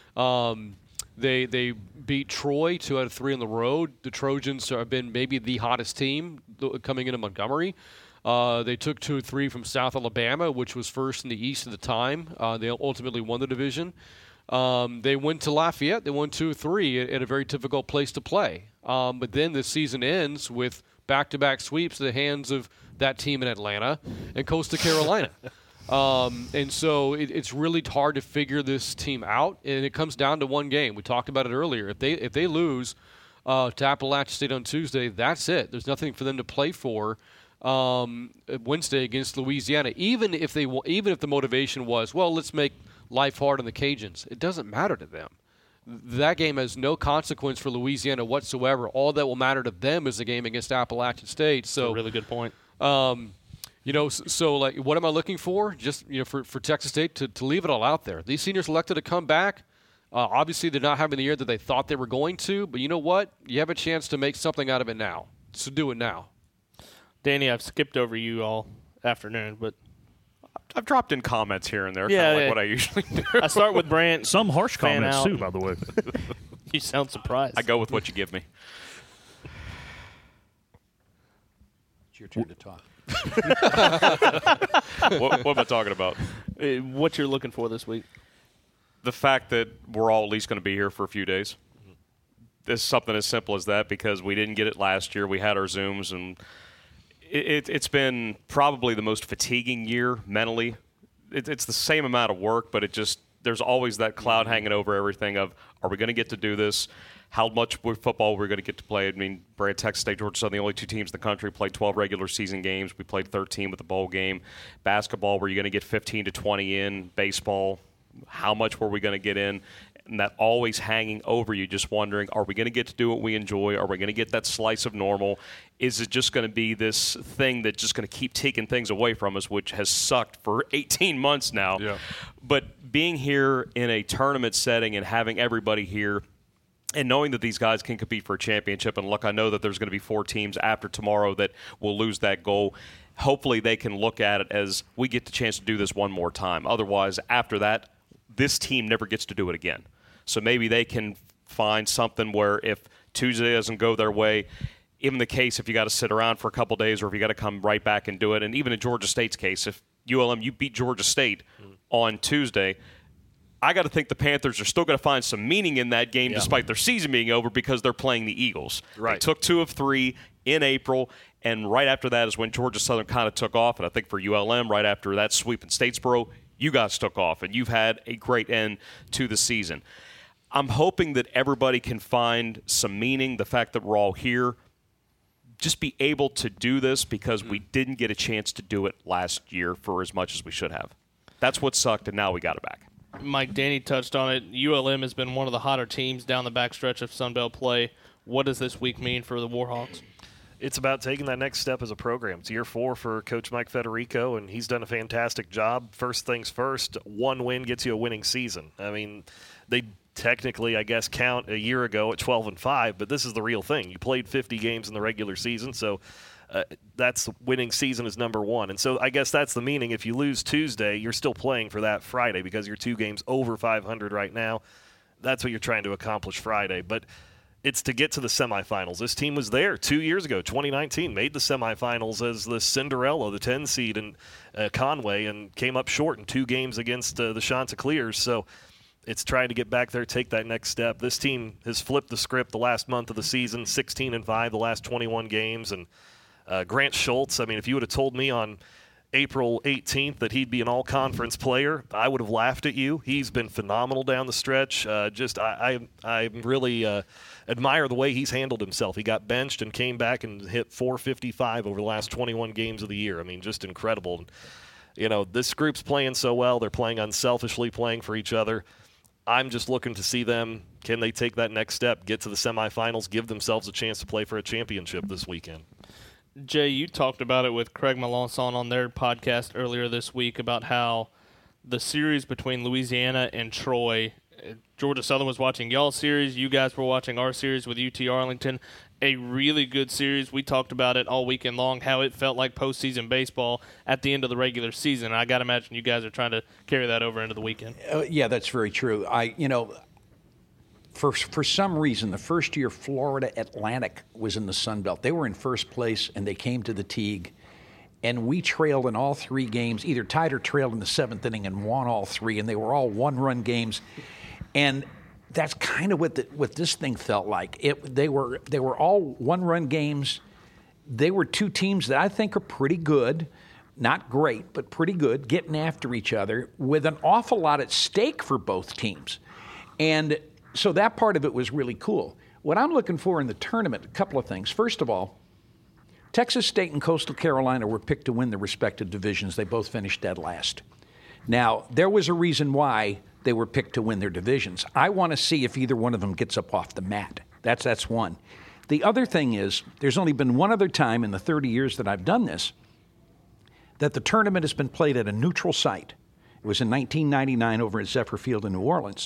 They beat Troy 2 out of 3 on the road. The Trojans have been maybe the hottest team coming into Montgomery. They took 2 or 3 from South Alabama, which was first in the East at the time. They ultimately won the division. They went to Lafayette. They won 2 or 3 at a very difficult place to play. But then the season ends with back-to-back sweeps at the hands of that team in Atlanta and Coastal Carolina. And so it's really hard to figure this team out, and it comes down to one game. We talked about it earlier. If they lose to Appalachian State on Tuesday, that's it. There's nothing for them to play for Wednesday against Louisiana. Even if the motivation was, well, let's make life hard on the Cajuns, it doesn't matter to them. That game has no consequence for Louisiana whatsoever. All that will matter to them is the game against Appalachian State. So, that's a really good point. So what am I looking for? Just for Texas State to leave it all out there. These seniors elected to come back. Obviously, they're not having the year that they thought they were going to. But you know what? You have a chance to make something out of it now. So do it now. Danny, I've skipped over you all afternoon, but I've dropped in comments here and there, what I usually do. I start with Brant. Some harsh comments, out. too, by the way. You sound surprised. I go with what you give me. It's your turn to talk. What am I talking about? What you're looking for this week? The fact that we're all at least going to be here for a few days. It's something as simple as that, because we didn't get it last year. We had our Zooms, and it's been probably the most fatiguing year mentally. It's the same amount of work, but there's always that cloud hanging over everything of, are we going to get to do this? How much football we're going to get to play? I mean, Texas State, Georgia Southern, the only 2 teams in the country, played 12 regular season games. We played 13 with the bowl game. Basketball, were you going to get 15 to 20 in? Baseball, how much were we going to get in? And that always hanging over you, just wondering, are we going to get to do what we enjoy? Are we going to get that slice of normal? Is it just going to be this thing that's just going to keep taking things away from us, which has sucked for 18 months now? Yeah. But being here in a tournament setting and having everybody here and knowing that these guys can compete for a championship, and look, I know that there's going to be 4 teams after tomorrow that will lose that goal. Hopefully they can look at it as, we get the chance to do this one more time. Otherwise, after that, this team never gets to do it again. So maybe they can find something where if Tuesday doesn't go their way, even the case if you got to sit around for a couple days or if you got to come right back and do it, and even in Georgia State's case, if ULM, you beat Georgia State on Tuesday, I got to think the Panthers are still going to find some meaning in that game despite their season being over, because they're playing the Eagles. Right. They took 2 of 3 in April, and right after that is when Georgia Southern kind of took off, and I think for ULM, right after that sweep in Statesboro, you guys took off, and you've had a great end to the season. I'm hoping that everybody can find some meaning, the fact that we're all here, just be able to do this, because we didn't get a chance to do it last year for as much as we should have. That's what sucked, and now we got it back. Mike, Danny touched on it. ULM has been one of the hotter teams down the backstretch of Sun Belt play. What does this week mean for the Warhawks? it's about taking that next step as a program. It's year 4 for Coach Mike Federico, and he's done a fantastic job. First things first, one win gets you a winning season. I mean, they technically, I guess, count a year ago at 12-5, but this is the real thing. You played 50 games in the regular season, so that's winning season is number 1. And so I guess that's the meaning. If you lose Tuesday, you're still playing for that Friday because you're 2 games over 500 right now. That's what you're trying to accomplish Friday. But it's to get to the semifinals. This team was there 2 years ago, 2019, made the semifinals as the Cinderella, the 10 seed in Conway, and came up short in 2 games against the Chanticleers. So it's trying to get back there, take that next step. This team has flipped the script the last month of the season, 16-5 the last 21 games. And Grant Schultz, I mean, if you would have told me on April 18th that he'd be an all-conference player, I would have laughed at you. He's been phenomenal down the stretch. I really admire the way he's handled himself. He got benched and came back and hit .455 over the last 21 games of the year. I mean, just incredible. You know, this group's playing so well. They're playing unselfishly, playing for each other. I'm just looking to see them. Can they take that next step, get to the semifinals, give themselves a chance to play for a championship this weekend? Jay, you talked about it with Craig Melanson on their podcast earlier this week about how the series between Louisiana and Troy, Georgia Southern was watching y'all's series, you guys were watching our series with UT Arlington, a really good series. We talked about it all weekend long, how it felt like postseason baseball at the end of the regular season. I got to imagine you guys are trying to carry that over into the weekend. Yeah, that's very true. For some reason, the first year Florida Atlantic was in the Sun Belt, they were in first place, and they came to the Teague, and we trailed in all 3 games, either tied or trailed in the 7th inning and won all 3, and they were all one-run games. And that's kind of what this thing felt like. They were all one-run games. They were 2 teams that I think are pretty good, not great, but pretty good, getting after each other with an awful lot at stake for both teams. And so that part of it was really cool. What I'm looking for in the tournament, a couple of things. First of all, Texas State and Coastal Carolina were picked to win the respective divisions. They both finished dead last. Now, there was a reason why they were picked to win their divisions. I want to see if either one of them gets up off the mat. That's one. The other thing is, there's only been one other time in the 30 years that I've done this that the tournament has been played at a neutral site. It was in 1999 over at Zephyr Field in New Orleans.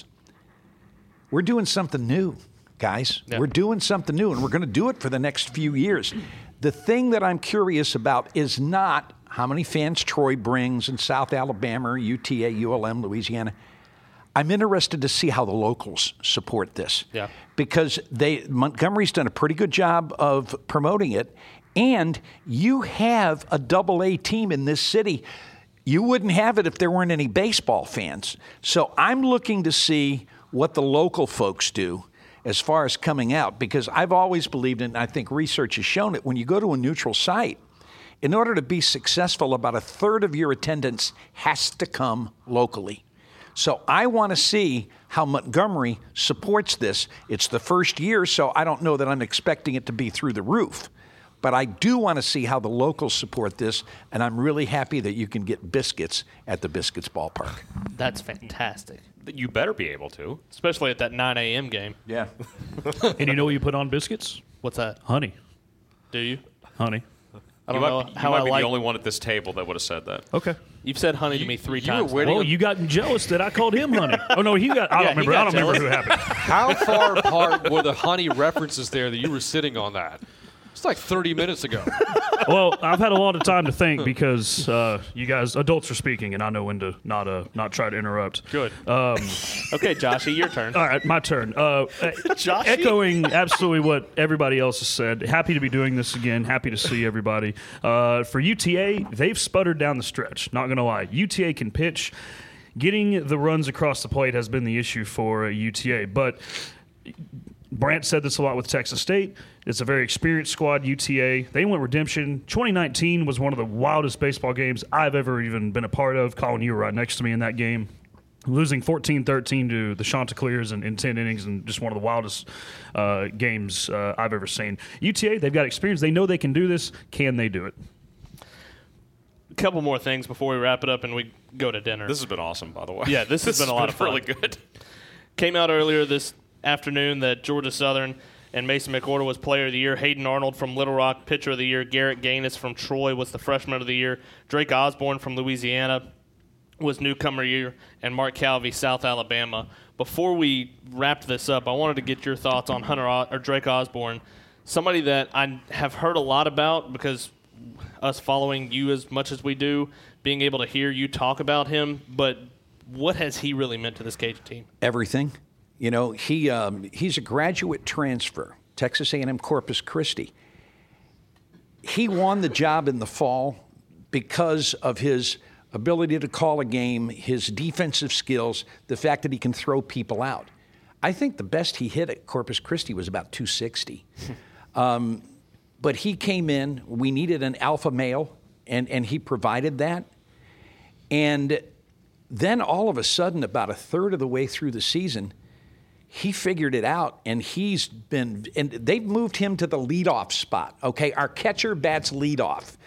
We're doing something new, guys. Yep. We're doing something new, and we're going to do it for the next few years. The thing that I'm curious about is not how many fans Troy brings in South Alabama, UTA, ULM, Louisiana. I'm interested to see how the locals support this. Yeah. Because Montgomery's done a pretty good job of promoting it, and you have a AA team in this city. You wouldn't have it if there weren't any baseball fans. So I'm looking to see what the local folks do as far as coming out, because I've always believed, and I think research has shown it, when you go to a neutral site, in order to be successful, about a third of your attendance has to come locally. So I want to see how Montgomery supports this. It's the first year, so I don't know that I'm expecting it to be through the roof. But I do want to see how the locals support this, and I'm really happy that you can get biscuits at the Biscuits Ballpark. That's fantastic. You better be able to. Especially at that 9 a.m. game. Yeah. And you know what you put on biscuits? What's that? Honey. Do you? Honey. I don't know how you might I be like. the only one at this table that would have said that. Okay. You've said honey to me 3 times. Well, you got jealous that I called him honey. Oh no, he got. I don't remember who happened. How far apart were the honey references there that you were sitting on that? It's like 30 minutes ago. Well, I've had a lot of time to think because you guys, adults, are speaking, and I know when to not try to interrupt. Good. Okay, Joshy, your turn. All right, my turn. Joshy? Echoing absolutely what everybody else has said. Happy to be doing this again. Happy to see everybody. For UTA, they've sputtered down the stretch. Not going to lie. UTA can pitch. Getting the runs across the plate has been the issue for UTA, but Brant said this a lot with Texas State. It's a very experienced squad, UTA. They went redemption. 2019 was one of the wildest baseball games I've ever even been a part of. Colin, you were right next to me in that game. Losing 14-13 to the Chanticleers in 10 innings, and just one of the wildest games I've ever seen. UTA, they've got experience. They know they can do this. Can they do it? A couple more things before we wrap it up and we go to dinner. This has been awesome, by the way. Yeah, this has been a lot of fun. Really good. Came out earlier this afternoon that Georgia Southern and Mason McOrder was Player of the Year. Hayden Arnold from Little Rock, Pitcher of the Year. Garrett Gaines from Troy was the Freshman of the Year. Drake Osborne from Louisiana was Newcomer Year, and Mark Calvey, South Alabama. Before we wrapped this up, I wanted to get your thoughts on Drake Osborne, somebody that I have heard a lot about because us following you as much as we do, being able to hear you talk about him, but what has he really meant to this Cajun team? Everything. You know, he's a graduate transfer, Texas A&M Corpus Christi. He won the job in the fall because of his ability to call a game, his defensive skills, the fact that he can throw people out. I think the best he hit at Corpus Christi was about 260. But he came in, we needed an alpha male, and he provided that. And then all of a sudden, about a third of the way through the season, he figured it out, and they've moved him to the leadoff spot. Okay, our catcher bats leadoff.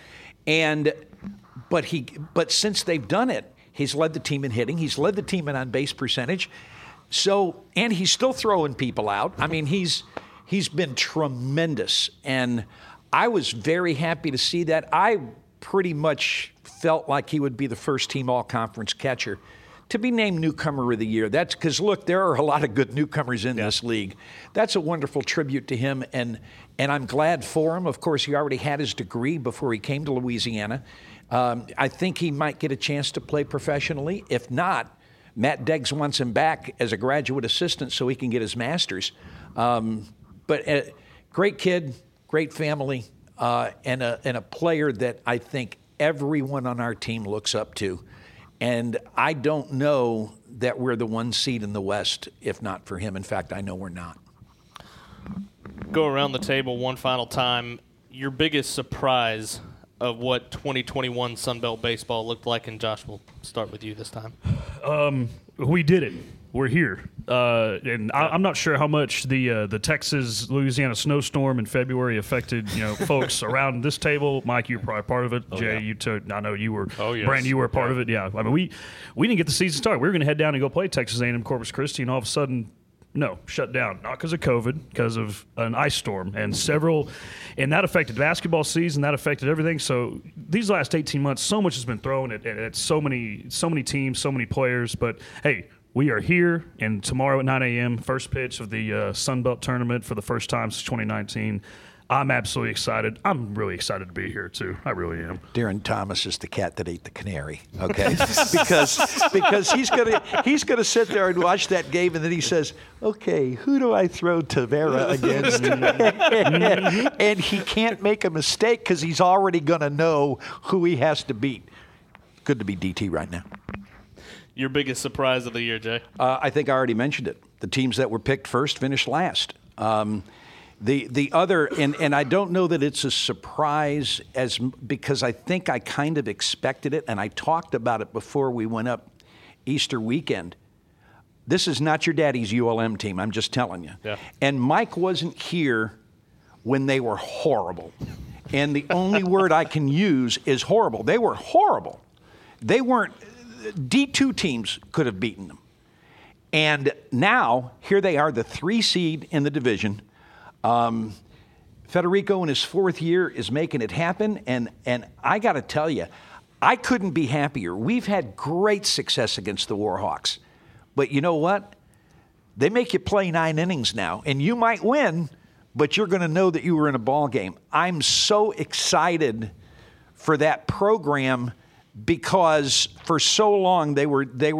But since they've done it, he's led the team in hitting. He's led the team in on-base percentage. And he's still throwing people out. I mean, he's been tremendous. And I was very happy to see that. I pretty much felt like he would be the first team all-conference catcher to be named Newcomer of the Year. That's because, look, there are a lot of good newcomers in this league. That's a wonderful tribute to him, and I'm glad for him. Of course, he already had his degree before he came to Louisiana. I think he might get a chance to play professionally. If not, Matt Deggs wants him back as a graduate assistant so he can get his master's. But great kid, great family, and a player that I think everyone on our team looks up to. And I don't know that we're the one seed in the West if not for him. In fact, I know we're not. Go around the table one final time. Your biggest surprise of what 2021 Sun Belt baseball looked like, and Josh, we'll start with you this time. We did it. We're here. And I'm not sure how much the Texas-Louisiana snowstorm in February affected, folks around this table. Mike, you were probably part of it. Jay, I know you were. Oh, yes. Brandon, you were a part of it. Yeah. I mean, we didn't get the season started. We were going to head down and go play Texas A&M Corpus Christi, and all of a sudden, no, shut down. Not because of COVID, because of an ice storm. And that affected basketball season. That affected everything. So these last 18 months, so much has been thrown at so many teams, so many players. But, hey, we are here, and tomorrow at 9 a.m., first pitch of the Sun Belt Tournament for the first time since 2019. I'm absolutely excited. I'm really excited to be here, too. I really am. Darren Thomas is the cat that ate the canary, okay? because he's gonna sit there and watch that game, and then he says, okay, who do I throw Tavera against? And he can't make a mistake because he's already going to know who he has to beat. Good to be DT right now. Your biggest surprise of the year, Jay? I think I already mentioned it. The teams that were picked first finished last. The other, and I don't know that it's a surprise because I think I kind of expected it, and I talked about it before we went up Easter weekend. This is not your daddy's ULM team, I'm just telling you. Yeah. And Mike wasn't here when they were horrible. And the only word I can use is horrible. They were horrible. They weren't. D2 teams could have beaten them. And now, here they are, the 3 seed in the division. Federico in his 4th year is making it happen. And I got to tell you, I couldn't be happier. We've had great success against the Warhawks. But you know what? They make you play 9 innings now. And you might win, but you're going to know that you were in a ball game. I'm so excited for that program because for so long they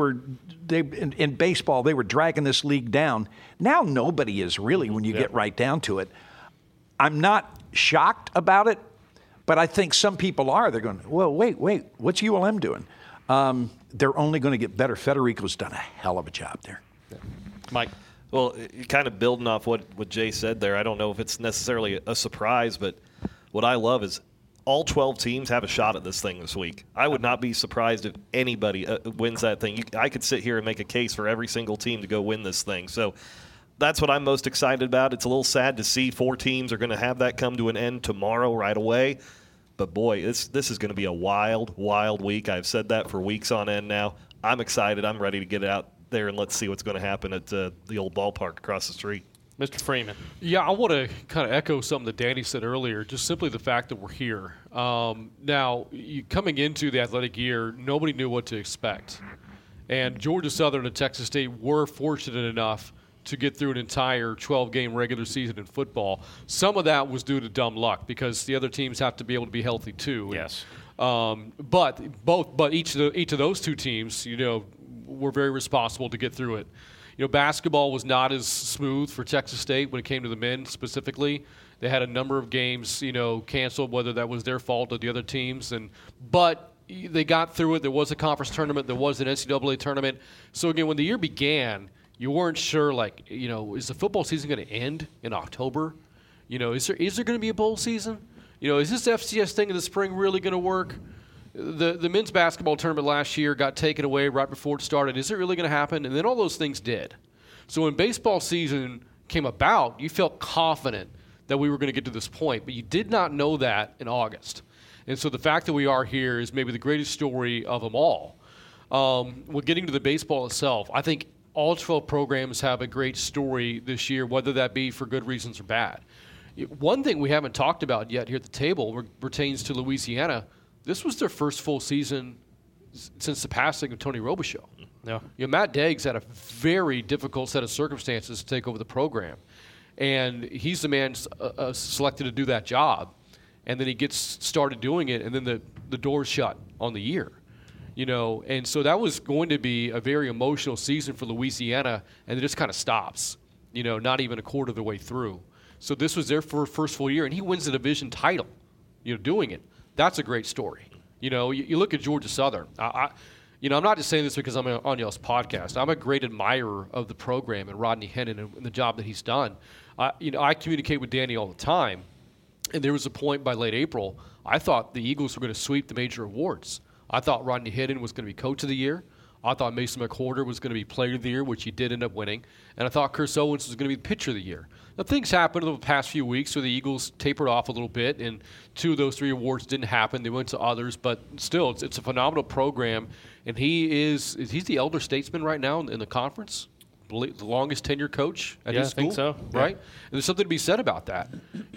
in baseball they were dragging this league down. Now nobody is really when you get right down to it. I'm not shocked about it, but I think some people are. They're going, well, wait, what's ULM doing? They're only going to get better. Federico's done a hell of a job there. Mike. Well, kind of building off what Jay said there, I don't know if it's necessarily a surprise, but what I love is all 12 teams have a shot at this thing this week. I would not be surprised if anybody wins that thing. I could sit here and make a case for every single team to go win this thing. So that's what I'm most excited about. It's a little sad to see 4 teams are going to have that come to an end tomorrow right away. But, boy, this is going to be a wild, wild week. I've said that for weeks on end now. I'm excited. I'm ready to get out there and let's see what's going to happen at the old ballpark across the street. Mr. Freeman. Yeah, I want to kind of echo something that Danny said earlier, just simply the fact that we're here. Now, coming into the athletic year, nobody knew what to expect. And Georgia Southern and Texas State were fortunate enough to get through an entire 12-game regular season in football. Some of that was due to dumb luck because the other teams have to be able to be healthy too. Yes. But each of those two teams, were very responsible to get through it. Basketball was not as smooth for Texas State when it came to the men specifically. They had a number of games, canceled, whether that was their fault or the other teams. But they got through it. There was a conference tournament. There was an NCAA tournament. So, again, when the year began, you weren't sure, is the football season going to end in October? Is there going to be a bowl season? Is this FCS thing in the spring really going to work? The men's basketball tournament last year got taken away right before it started. Is it really going to happen? And then all those things did. So when baseball season came about, you felt confident that we were going to get to this point, but you did not know that in August. And so the fact that we are here is maybe the greatest story of them all. When getting to the baseball itself, I think all 12 programs have a great story this year, whether that be for good reasons or bad. One thing we haven't talked about yet here at the table pertains to Louisiana. This was their first full season since the passing of Tony Robichaux. Yeah. Matt Deggs had a very difficult set of circumstances to take over the program. And he's the man selected to do that job. And then he gets started doing it, and then the door's shut on the year. And so that was going to be a very emotional season for Louisiana, and it just kind of stops, not even a quarter of the way through. So this was their first full year, and he wins the division title, doing it. That's a great story. You look at Georgia Southern. I'm not just saying this because I'm on y'all's podcast. I'm a great admirer of the program and Rodney Hennon and the job that he's done. I communicate with Danny all the time, and there was a point by late April, I thought the Eagles were going to sweep the major awards. I thought Rodney Hennon was going to be Coach of the Year. I thought Mason McWhorter was going to be Player of the Year, which he did end up winning. And I thought Chris Owens was going to be Pitcher of the Year. Now, things happened over the past few weeks, so the Eagles tapered off a little bit, and 2 of those 3 awards didn't happen. They went to others, but still, it's a phenomenal program. And he's the elder statesman right now in the conference, the longest tenured coach at his school. I think so. Right? And there's something to be said about that.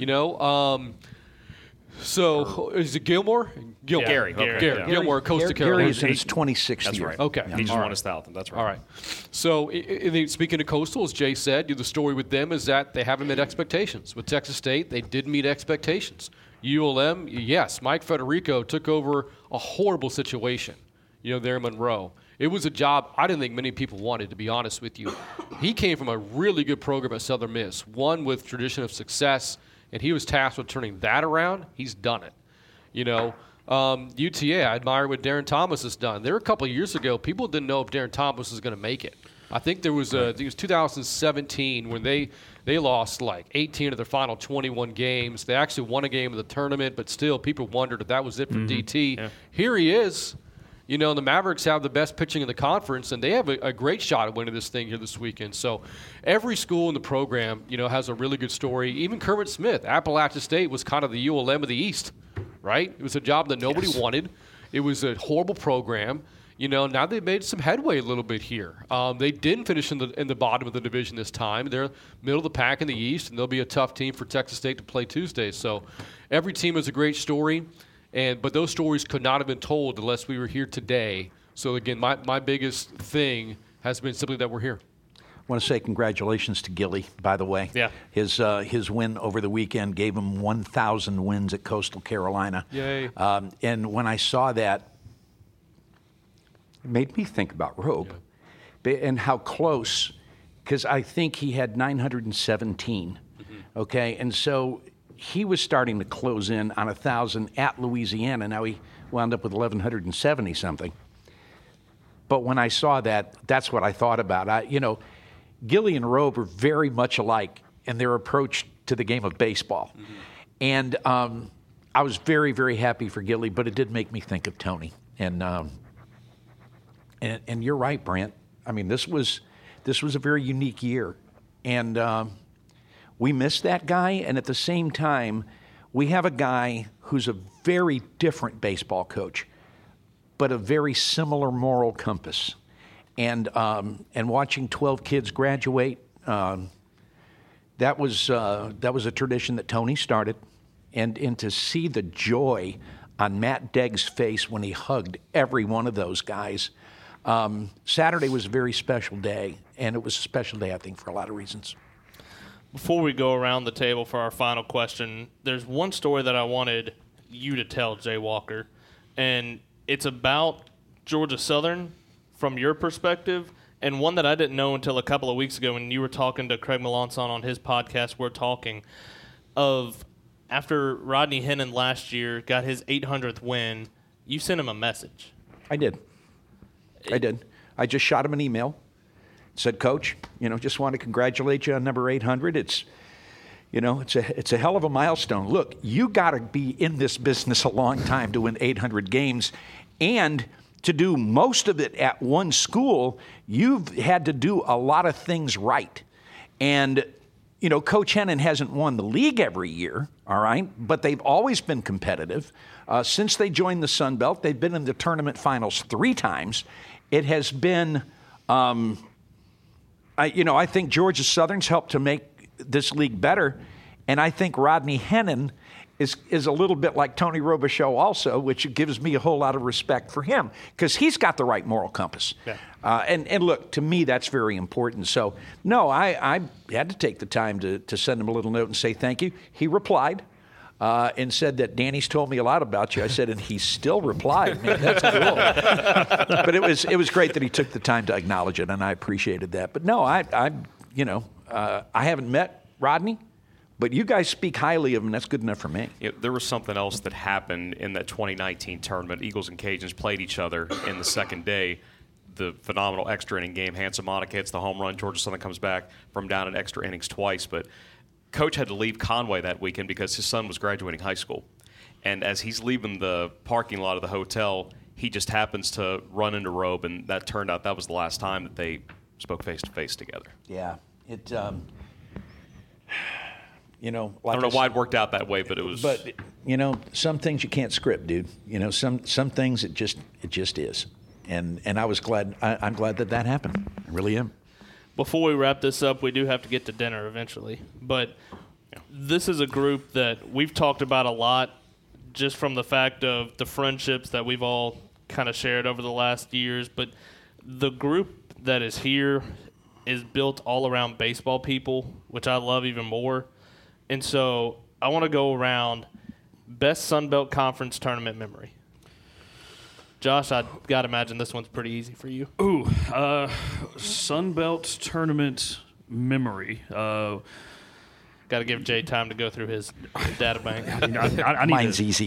So is it Gilmore? Gary. Gary. Gilmore, Coastal Carolina. Gary is in his 26th That's year. right. Okay. He just won his 1,000th. That's right. All right. So speaking of Coastal, as Jay said, the story with them is that they haven't met expectations. With Texas State, they did meet expectations. ULM, yes, Mike Federico took over a horrible situation, there in Monroe. It was a job I didn't think many people wanted, to be honest with you. He came from a really good program at Southern Miss, one with tradition of success, and he was tasked with turning that around. He's done it. UTA, I admire what Darren Thomas has done. There were a couple of years ago, people didn't know if Darren Thomas was going to make it. I think it was 2017 when they lost like 18 of their final 21 games. They actually won a game of the tournament, but still people wondered if that was it for DT. Yeah. Here he is. The Mavericks have the best pitching in the conference, and they have a great shot at winning this thing here this weekend. So every school in the program, has a really good story. Even Kermit Smith, Appalachia State was kind of the ULM of the East, right? It was a job that nobody wanted. It was a horrible program. Now they've made some headway a little bit here. They didn't finish in the bottom of the division this time. They're middle of the pack in the East, and they'll be a tough team for Texas State to play Tuesday. So every team has a great story. But those stories could not have been told unless we were here today. So, again, my biggest thing has been simply that we're here. I want to say congratulations to Gilly, by the way. Yeah. His win over the weekend gave him 1,000 wins at Coastal Carolina. Yay. And when I saw that, it made me think about Robe and how close, because I think he had 917. Okay, and so he was starting to close in on 1,000 at Louisiana. Now he wound up with 1,170 something. But when I saw that, that's what I thought about. Gilly and Robe are very much alike in their approach to the game of baseball. And I was very, very happy for Gilly, but it did make me think of Tony. And you're right, Brant. I mean, this was a very unique year. And we miss that guy, and at the same time, we have a guy who's a very different baseball coach, but a very similar moral compass. And watching 12 kids graduate, That was a tradition that Tony started, and to see the joy on Matt Degg's face when he hugged every one of those guys. Saturday was a very special day, and it was a special day, I think, for a lot of reasons. Before we go around the table for our final question, there's one story that I wanted you to tell, Jay Walker, and it's about Georgia Southern from your perspective, and one that I didn't know until a couple of weeks ago when you were talking to Craig Melanson on his podcast, We're Talking, of after Rodney Hennon last year got his 800th win, you sent him a message. I did. I just shot him an email. Said, Coach, just want to congratulate you on number 800. It's a hell of a milestone. Look, you got to be in this business a long time to win 800 games, and to do most of it at one school, you've had to do a lot of things right. And, Coach Hennon hasn't won the league every year, all right, but they've always been competitive. Since they joined the Sun Belt, they've been in the tournament finals 3 times. It has been I think Georgia Southern's helped to make this league better, and I think Rodney Hennon is a little bit like Tony Robichaux also, which gives me a whole lot of respect for him because he's got the right moral compass. Yeah. And look, to me, that's very important. So, no, I had to take the time to send him a little note and say thank you. He replied and said that Danny's told me a lot about you. I said, and he still replied. Man, that's cool. But it was great that he took the time to acknowledge it, and I appreciated that. But no, I haven't met Rodney. But you guys speak highly of him, and that's good enough for me. There was something else that happened in that 2019 tournament. Eagles and Cajuns played each other in the second day. The phenomenal extra inning game. Hanson Monica hits the home run. Georgia Southern comes back from down in extra innings twice. But Coach had to leave Conway that weekend because his son was graduating high school. And as he's leaving the parking lot of the hotel, he just happens to run into Robe, and that turned out that was the last time that they spoke face-to-face together. Yeah. I don't know why it worked out that way, but it was. But some things you can't script, dude. Some things it just is, and I was glad. I'm glad that happened. I really am. Before we wrap this up, we do have to get to dinner eventually. But this is a group that we've talked about a lot, just from the fact of the friendships that we've all kind of shared over the last years. But the group that is here is built all around baseball people, which I love even more. And so I want to go around best Sun Belt Conference tournament memory. Josh, I got to imagine this one's pretty easy for you. Ooh, Sun Belt tournament memory. Got to give Jay time to go through his data bank. I Mine's easy.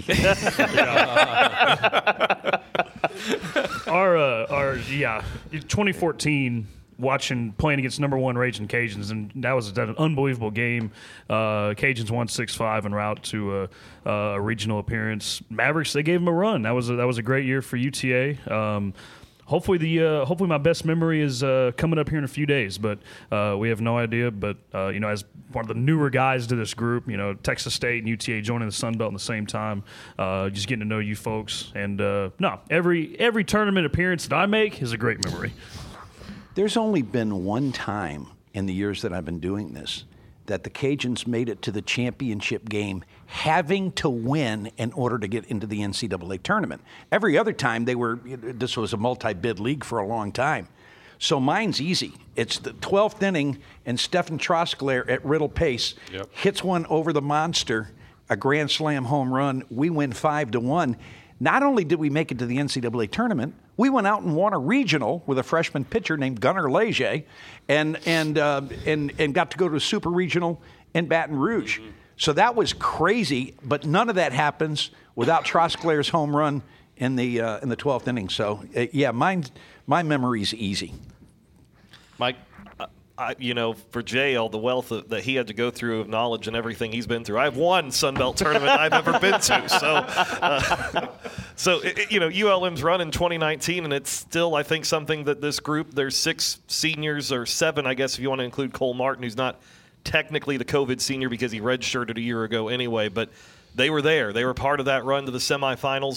Our 2014. Playing against number 1 Raging Cajuns, and that was an unbelievable game. Cajuns won 6-5 en route to a regional appearance. Mavericks, they gave them a run. That was a great year for UTA. Hopefully my best memory is coming up here in a few days, but we have no idea. But as one of the newer guys to this group, Texas State and UTA joining the Sun Belt at the same time, just getting to know you folks. And every tournament appearance that I make is a great memory. There's only been one time in the years that I've been doing this that the Cajuns made it to the championship game having to win in order to get into the NCAA tournament. Every other time this was a multi-bid league for a long time. So mine's easy. It's the 12th inning, and Stephen Trosclair at Riddle Pace hits one over the monster, a grand slam home run. We win 5-1. Not only did we make it to the NCAA tournament, we went out and won a regional with a freshman pitcher named Gunnar Leger, and got to go to a super regional in Baton Rouge. Mm-hmm. So that was crazy, but none of that happens without Trosclair's home run in the 12th inning. So my memory's easy. Mike. For Jay, all the wealth that he had to go through of knowledge and everything he's been through, I have one Sun Belt tournament I've ever been to. So ULM's run in 2019, and it's still, I think, something that this group, there's 6 seniors, or 7, I guess, if you want to include Cole Martin, who's not technically the COVID senior because he redshirted a year ago anyway, but they were there. They were part of that run to the semifinals.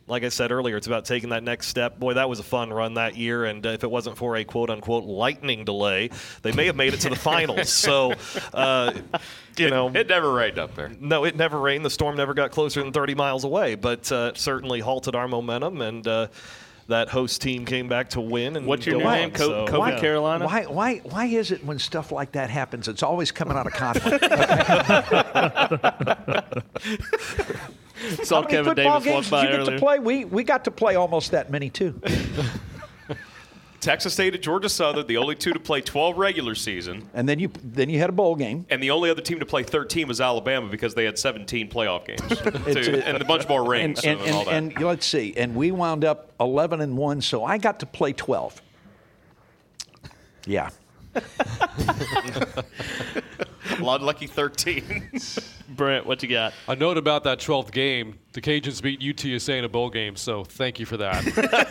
like I said earlier, it's about taking that next step. Boy, that was a fun run that year, and if it wasn't for a quote-unquote lightning delay, they may have made it to the finals. So, It never rained up there. No, it never rained. The storm never got closer than 30 miles away, but certainly halted our momentum, and that host team came back to win. And what's your new name? Kobe Carolina? Why is it when stuff like that happens, it's always coming out of conflict? Saw Kevin Davis walk by earlier. Did you get to play? We got to play almost that many, too. Texas State and Georgia Southern, the only two to play 12 regular season. And then you had a bowl game. And the only other team to play 13 was Alabama because they had 17 playoff games. And a bunch more rings and all that. And let's see. And we wound up 11-1, so I got to play 12. Yeah. Lucky 13. Brent, what you got? A note about that 12th game. The Cajuns beat UTSA in a bowl game, so thank you for that.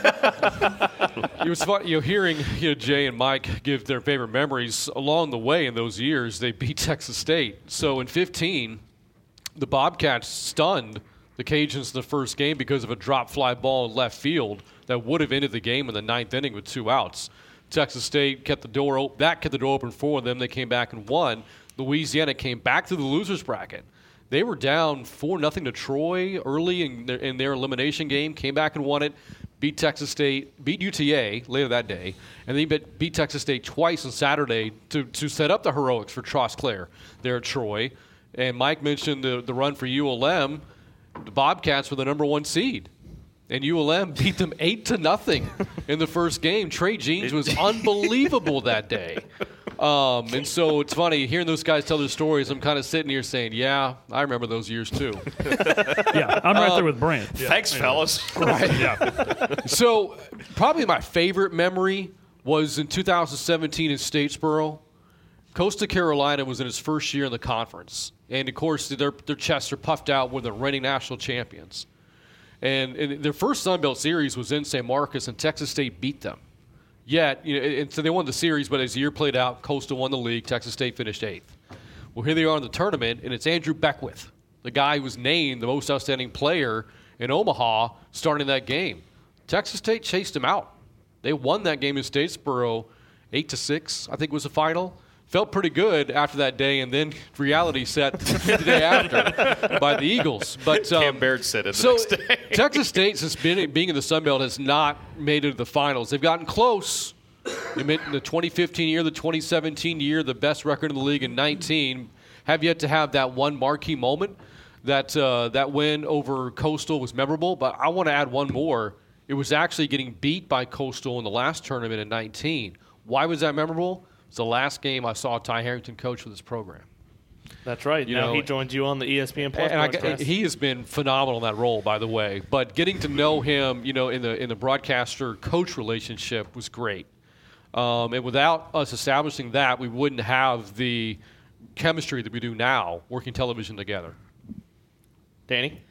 It was fun, hearing Jay and Mike give their favorite memories along the way in those years. They beat Texas State. So in 15, the Bobcats stunned the Cajuns in the first game because of a drop fly ball in left field that would have ended the game in the ninth inning with 2 outs. Texas State kept the door open for them. They came back and won. Louisiana came back to the losers bracket. They were down 4-0 to Troy early in their elimination game, came back and won it, beat Texas State, beat UTA later that day, and then beat Texas State twice on Saturday to set up the heroics for Trosclair there at Troy. And Mike mentioned the run for ULM. The Bobcats were the number 1 seed. And ULM beat them 8-0 in the first game. Trey Jeans was unbelievable that day. And so it's funny, hearing those guys tell their stories, I'm kind of sitting here saying, yeah, I remember those years too. Yeah, I'm right there with Brant. Yeah. Thanks, fellas. Right. Yeah. So probably my favorite memory was in 2017 in Statesboro. Coastal Carolina was in its first year in the conference. And, of course, their chests are puffed out when they're reigning national champions. And their first Sun Belt series was in San Marcos, and Texas State beat them. Yet, and so they won the series, but as the year played out, Coastal won the league. Texas State finished 8th. Well, here they are in the tournament, and it's Andrew Beckwith, the guy who was named the most outstanding player in Omaha, starting that game. Texas State chased him out. They won that game in Statesboro 8-6, I think was the final. Felt pretty good after that day, and then reality set the day after by the Eagles. But Cam Baird said it the next day. Texas State, since being in the Sun Belt, has not made it to the finals. They've gotten close. They made the 2015 year, the 2017 year, the best record in the league in 19. Have yet to have that one marquee moment. That win over Coastal was memorable, but I want to add one more. It was actually getting beat by Coastal in the last tournament in 19. Why was that memorable? It's the last game I saw Ty Harrington coach for this program. That's right. Now he joins you on the ESPN Plus broadcast. He has been phenomenal in that role, by the way. But getting to know him, in the broadcaster-coach relationship was great. And without us establishing that, we wouldn't have the chemistry that we do now, working television together. Danny?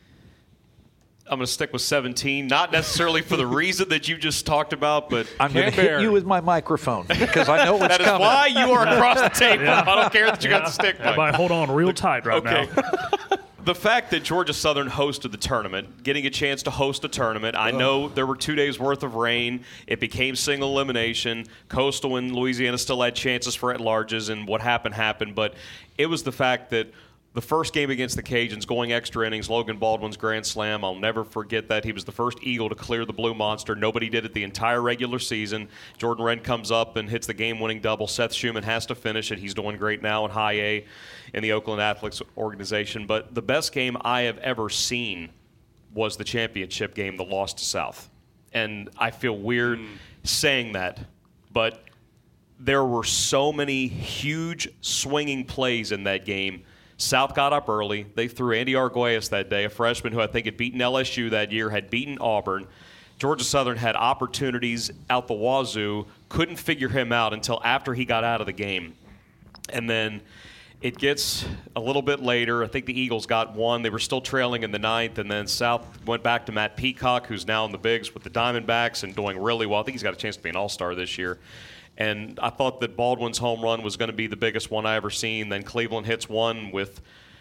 I'm going to stick with 17, not necessarily for the reason that you just talked about, but I'm going to hit you with my microphone because I know what's coming. That is why you are across the table. Yeah. I don't care that you got the stick. Everybody hold on real tight right now. The fact that Georgia Southern hosted the tournament, getting a chance to host a tournament, I know there were 2 days worth of rain. It became single elimination. Coastal and Louisiana still had chances for at-larges, and what happened. But it was the fact that the first game against the Cajuns, going extra innings, Logan Baldwin's grand slam, I'll never forget that. He was the first Eagle to clear the Blue Monster. Nobody did it the entire regular season. Jordan Wren comes up and hits the game-winning double. Seth Schumann has to finish it. He's doing great now in High A in the Oakland Athletics organization. But the best game I have ever seen was the championship game, the loss to South. And I feel weird saying that, but there were so many huge swinging plays in that game. South got up early. They threw Andy Arguelles that day, a freshman who I think had beaten LSU that year, had beaten Auburn. Georgia Southern had opportunities out the wazoo, couldn't figure him out until after he got out of the game. And then it gets a little bit later. I think the Eagles got one. They were still trailing in the ninth, and then South went back to Matt Peacock, who's now in the bigs with the Diamondbacks and doing really well. I think he's got a chance to be an all-star this year. And I thought that Baldwin's home run was going to be the biggest one I ever seen. Then Cleveland hits one with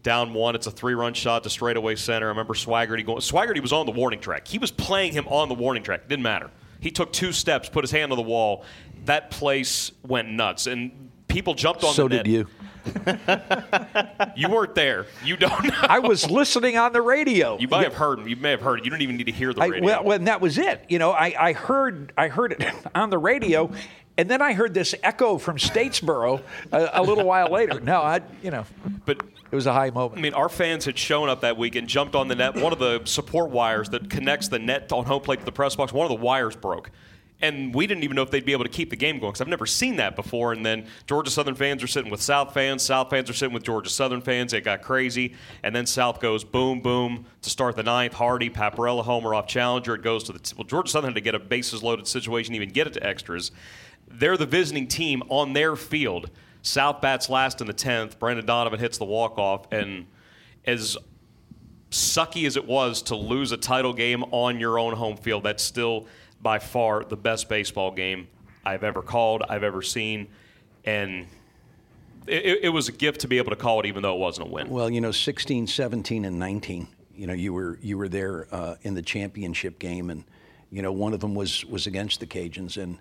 down one. It's a 3-run shot to straightaway center. I remember Swaggerty going. Swaggerty was on the warning track. He was playing him on the warning track. Didn't matter. He took 2 steps, put his hand on the wall. That place went nuts, and people jumped on the net. So did you. You weren't there. You don't know. I was listening on the radio. You may have heard him. You may have heard it. You didn't even need to hear the radio. Well, and that was it. You know, I heard it on the radio, and then I heard this echo from Statesboro a little while later. No, but it was a high moment. I mean, our fans had shown up that week and jumped on the net. One of the support wires that connects the net on home plate to the press box, one of the wires broke. And we didn't even know if they'd be able to keep the game going because I've never seen that before. And then Georgia Southern fans are sitting with South fans. South fans are sitting with Georgia Southern fans. It got crazy. And then South goes boom, boom to start the 9th. Hardy, Paparella homer off Challenger. It goes to Georgia Southern had to get a bases-loaded situation, even get it to extras. They're the visiting team on their field. South bats last in the 10th. Brandon Donovan hits the walk-off. And as sucky as it was to lose a title game on your own home field, that's still – by far the best baseball game I've ever called, I've ever seen, and it was a gift to be able to call it even though it wasn't a win. Well, 16, 17, and 19, you were there in the championship game, and, one of them was against the Cajuns, and,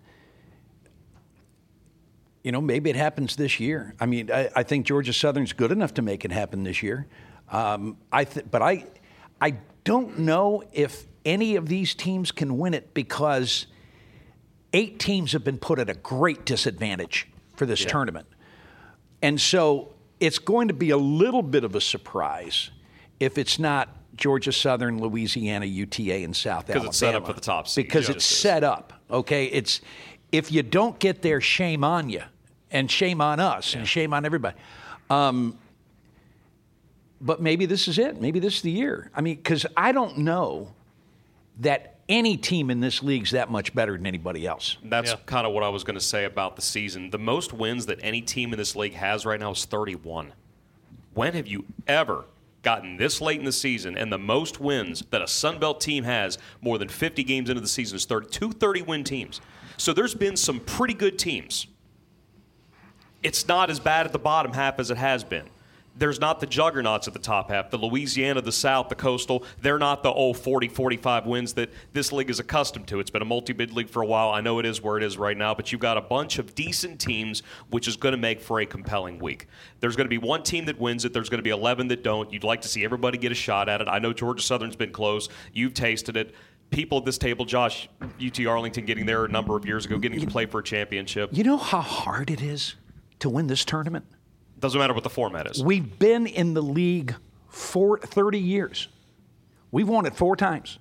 maybe it happens this year. I mean, I think Georgia Southern's good enough to make it happen this year. But I don't know if any of these teams can win it because 8 teams have been put at a great disadvantage for this tournament. And so it's going to be a little bit of a surprise if it's not Georgia Southern, Louisiana, UTA, and South Alabama. Because it's set up for the top seed. Because it's set up, okay? It's if you don't get there, shame on you, and shame on us, and shame on everybody. But maybe this is it. Maybe this is the year. I mean, because I don't know that any team in this league's that much better than anybody else. That's kind of what I was going to say about the season. The most wins that any team in this league has right now is 31. When have you ever gotten this late in the season and the most wins that a Sun Belt team has more than 50 games into the season is 32 30-win teams? So there's been some pretty good teams. It's not as bad at the bottom half as it has been. There's not the juggernauts at the top half. The Louisiana, the South, the Coastal, they're not the 40, 45 wins that this league is accustomed to. It's been a multi-bid league for a while. I know it is where it is right now, but you've got a bunch of decent teams, which is going to make for a compelling week. There's going to be one team that wins it. There's going to be 11 that don't. You'd like to see everybody get a shot at it. I know Georgia Southern's been close. You've tasted it. People at this table, Josh, UT Arlington getting there a number of years ago, getting to play for a championship. You know how hard it is to win this tournament? Doesn't matter what the format is. We've been in the league for 30 years. We've won it 4 times.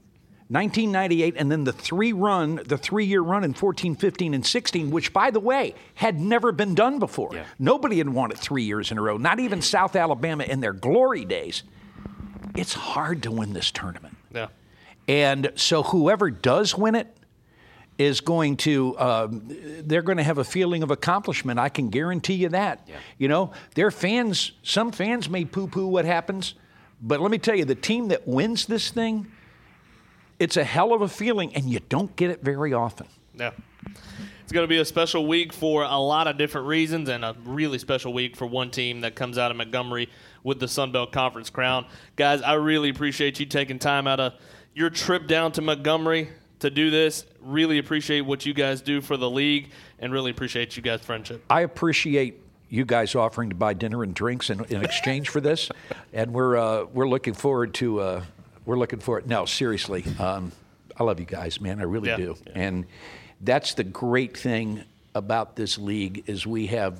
1998, and then the 3-year run in 14, 15, and 16, which, by the way, had never been done before. Yeah. Nobody had won it 3 years in a row, not even South Alabama in their glory days. It's hard to win this tournament. Yeah. And so whoever does win it is going to, they're going to have a feeling of accomplishment. I can guarantee you that. Yeah. Their fans, some fans may poo-poo what happens, but let me tell you, the team that wins this thing, it's a hell of a feeling, and you don't get it very often. Yeah. It's going to be a special week for a lot of different reasons, and a really special week for one team that comes out of Montgomery with the Sun Belt Conference crown. Guys, I really appreciate you taking time out of your trip down to Montgomery to do this. Really appreciate what you guys do for the league, and really appreciate you guys' friendship. I appreciate you guys offering to buy dinner and drinks in exchange for this, and we're looking forward to No, seriously, I love you guys, man. I really do. Yeah. And that's the great thing about this league is we have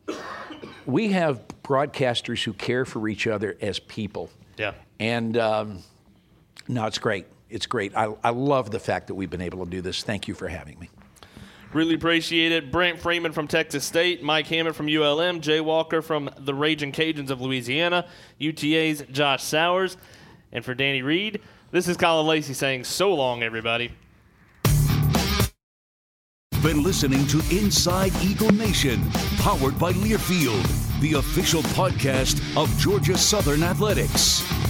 broadcasters who care for each other as people. Yeah. And no, it's great. It's great. I love the fact that we've been able to do this. Thank you for having me. Really appreciate it. Brent Freeman from Texas State, Mike Hammond from ULM, Jay Walker from the Ragin' Cajuns of Louisiana, UTA's Josh Sowers, and for Danny Reed, this is Colin Lacey saying so long, everybody. Been listening to Inside Eagle Nation, powered by Learfield, the official podcast of Georgia Southern Athletics.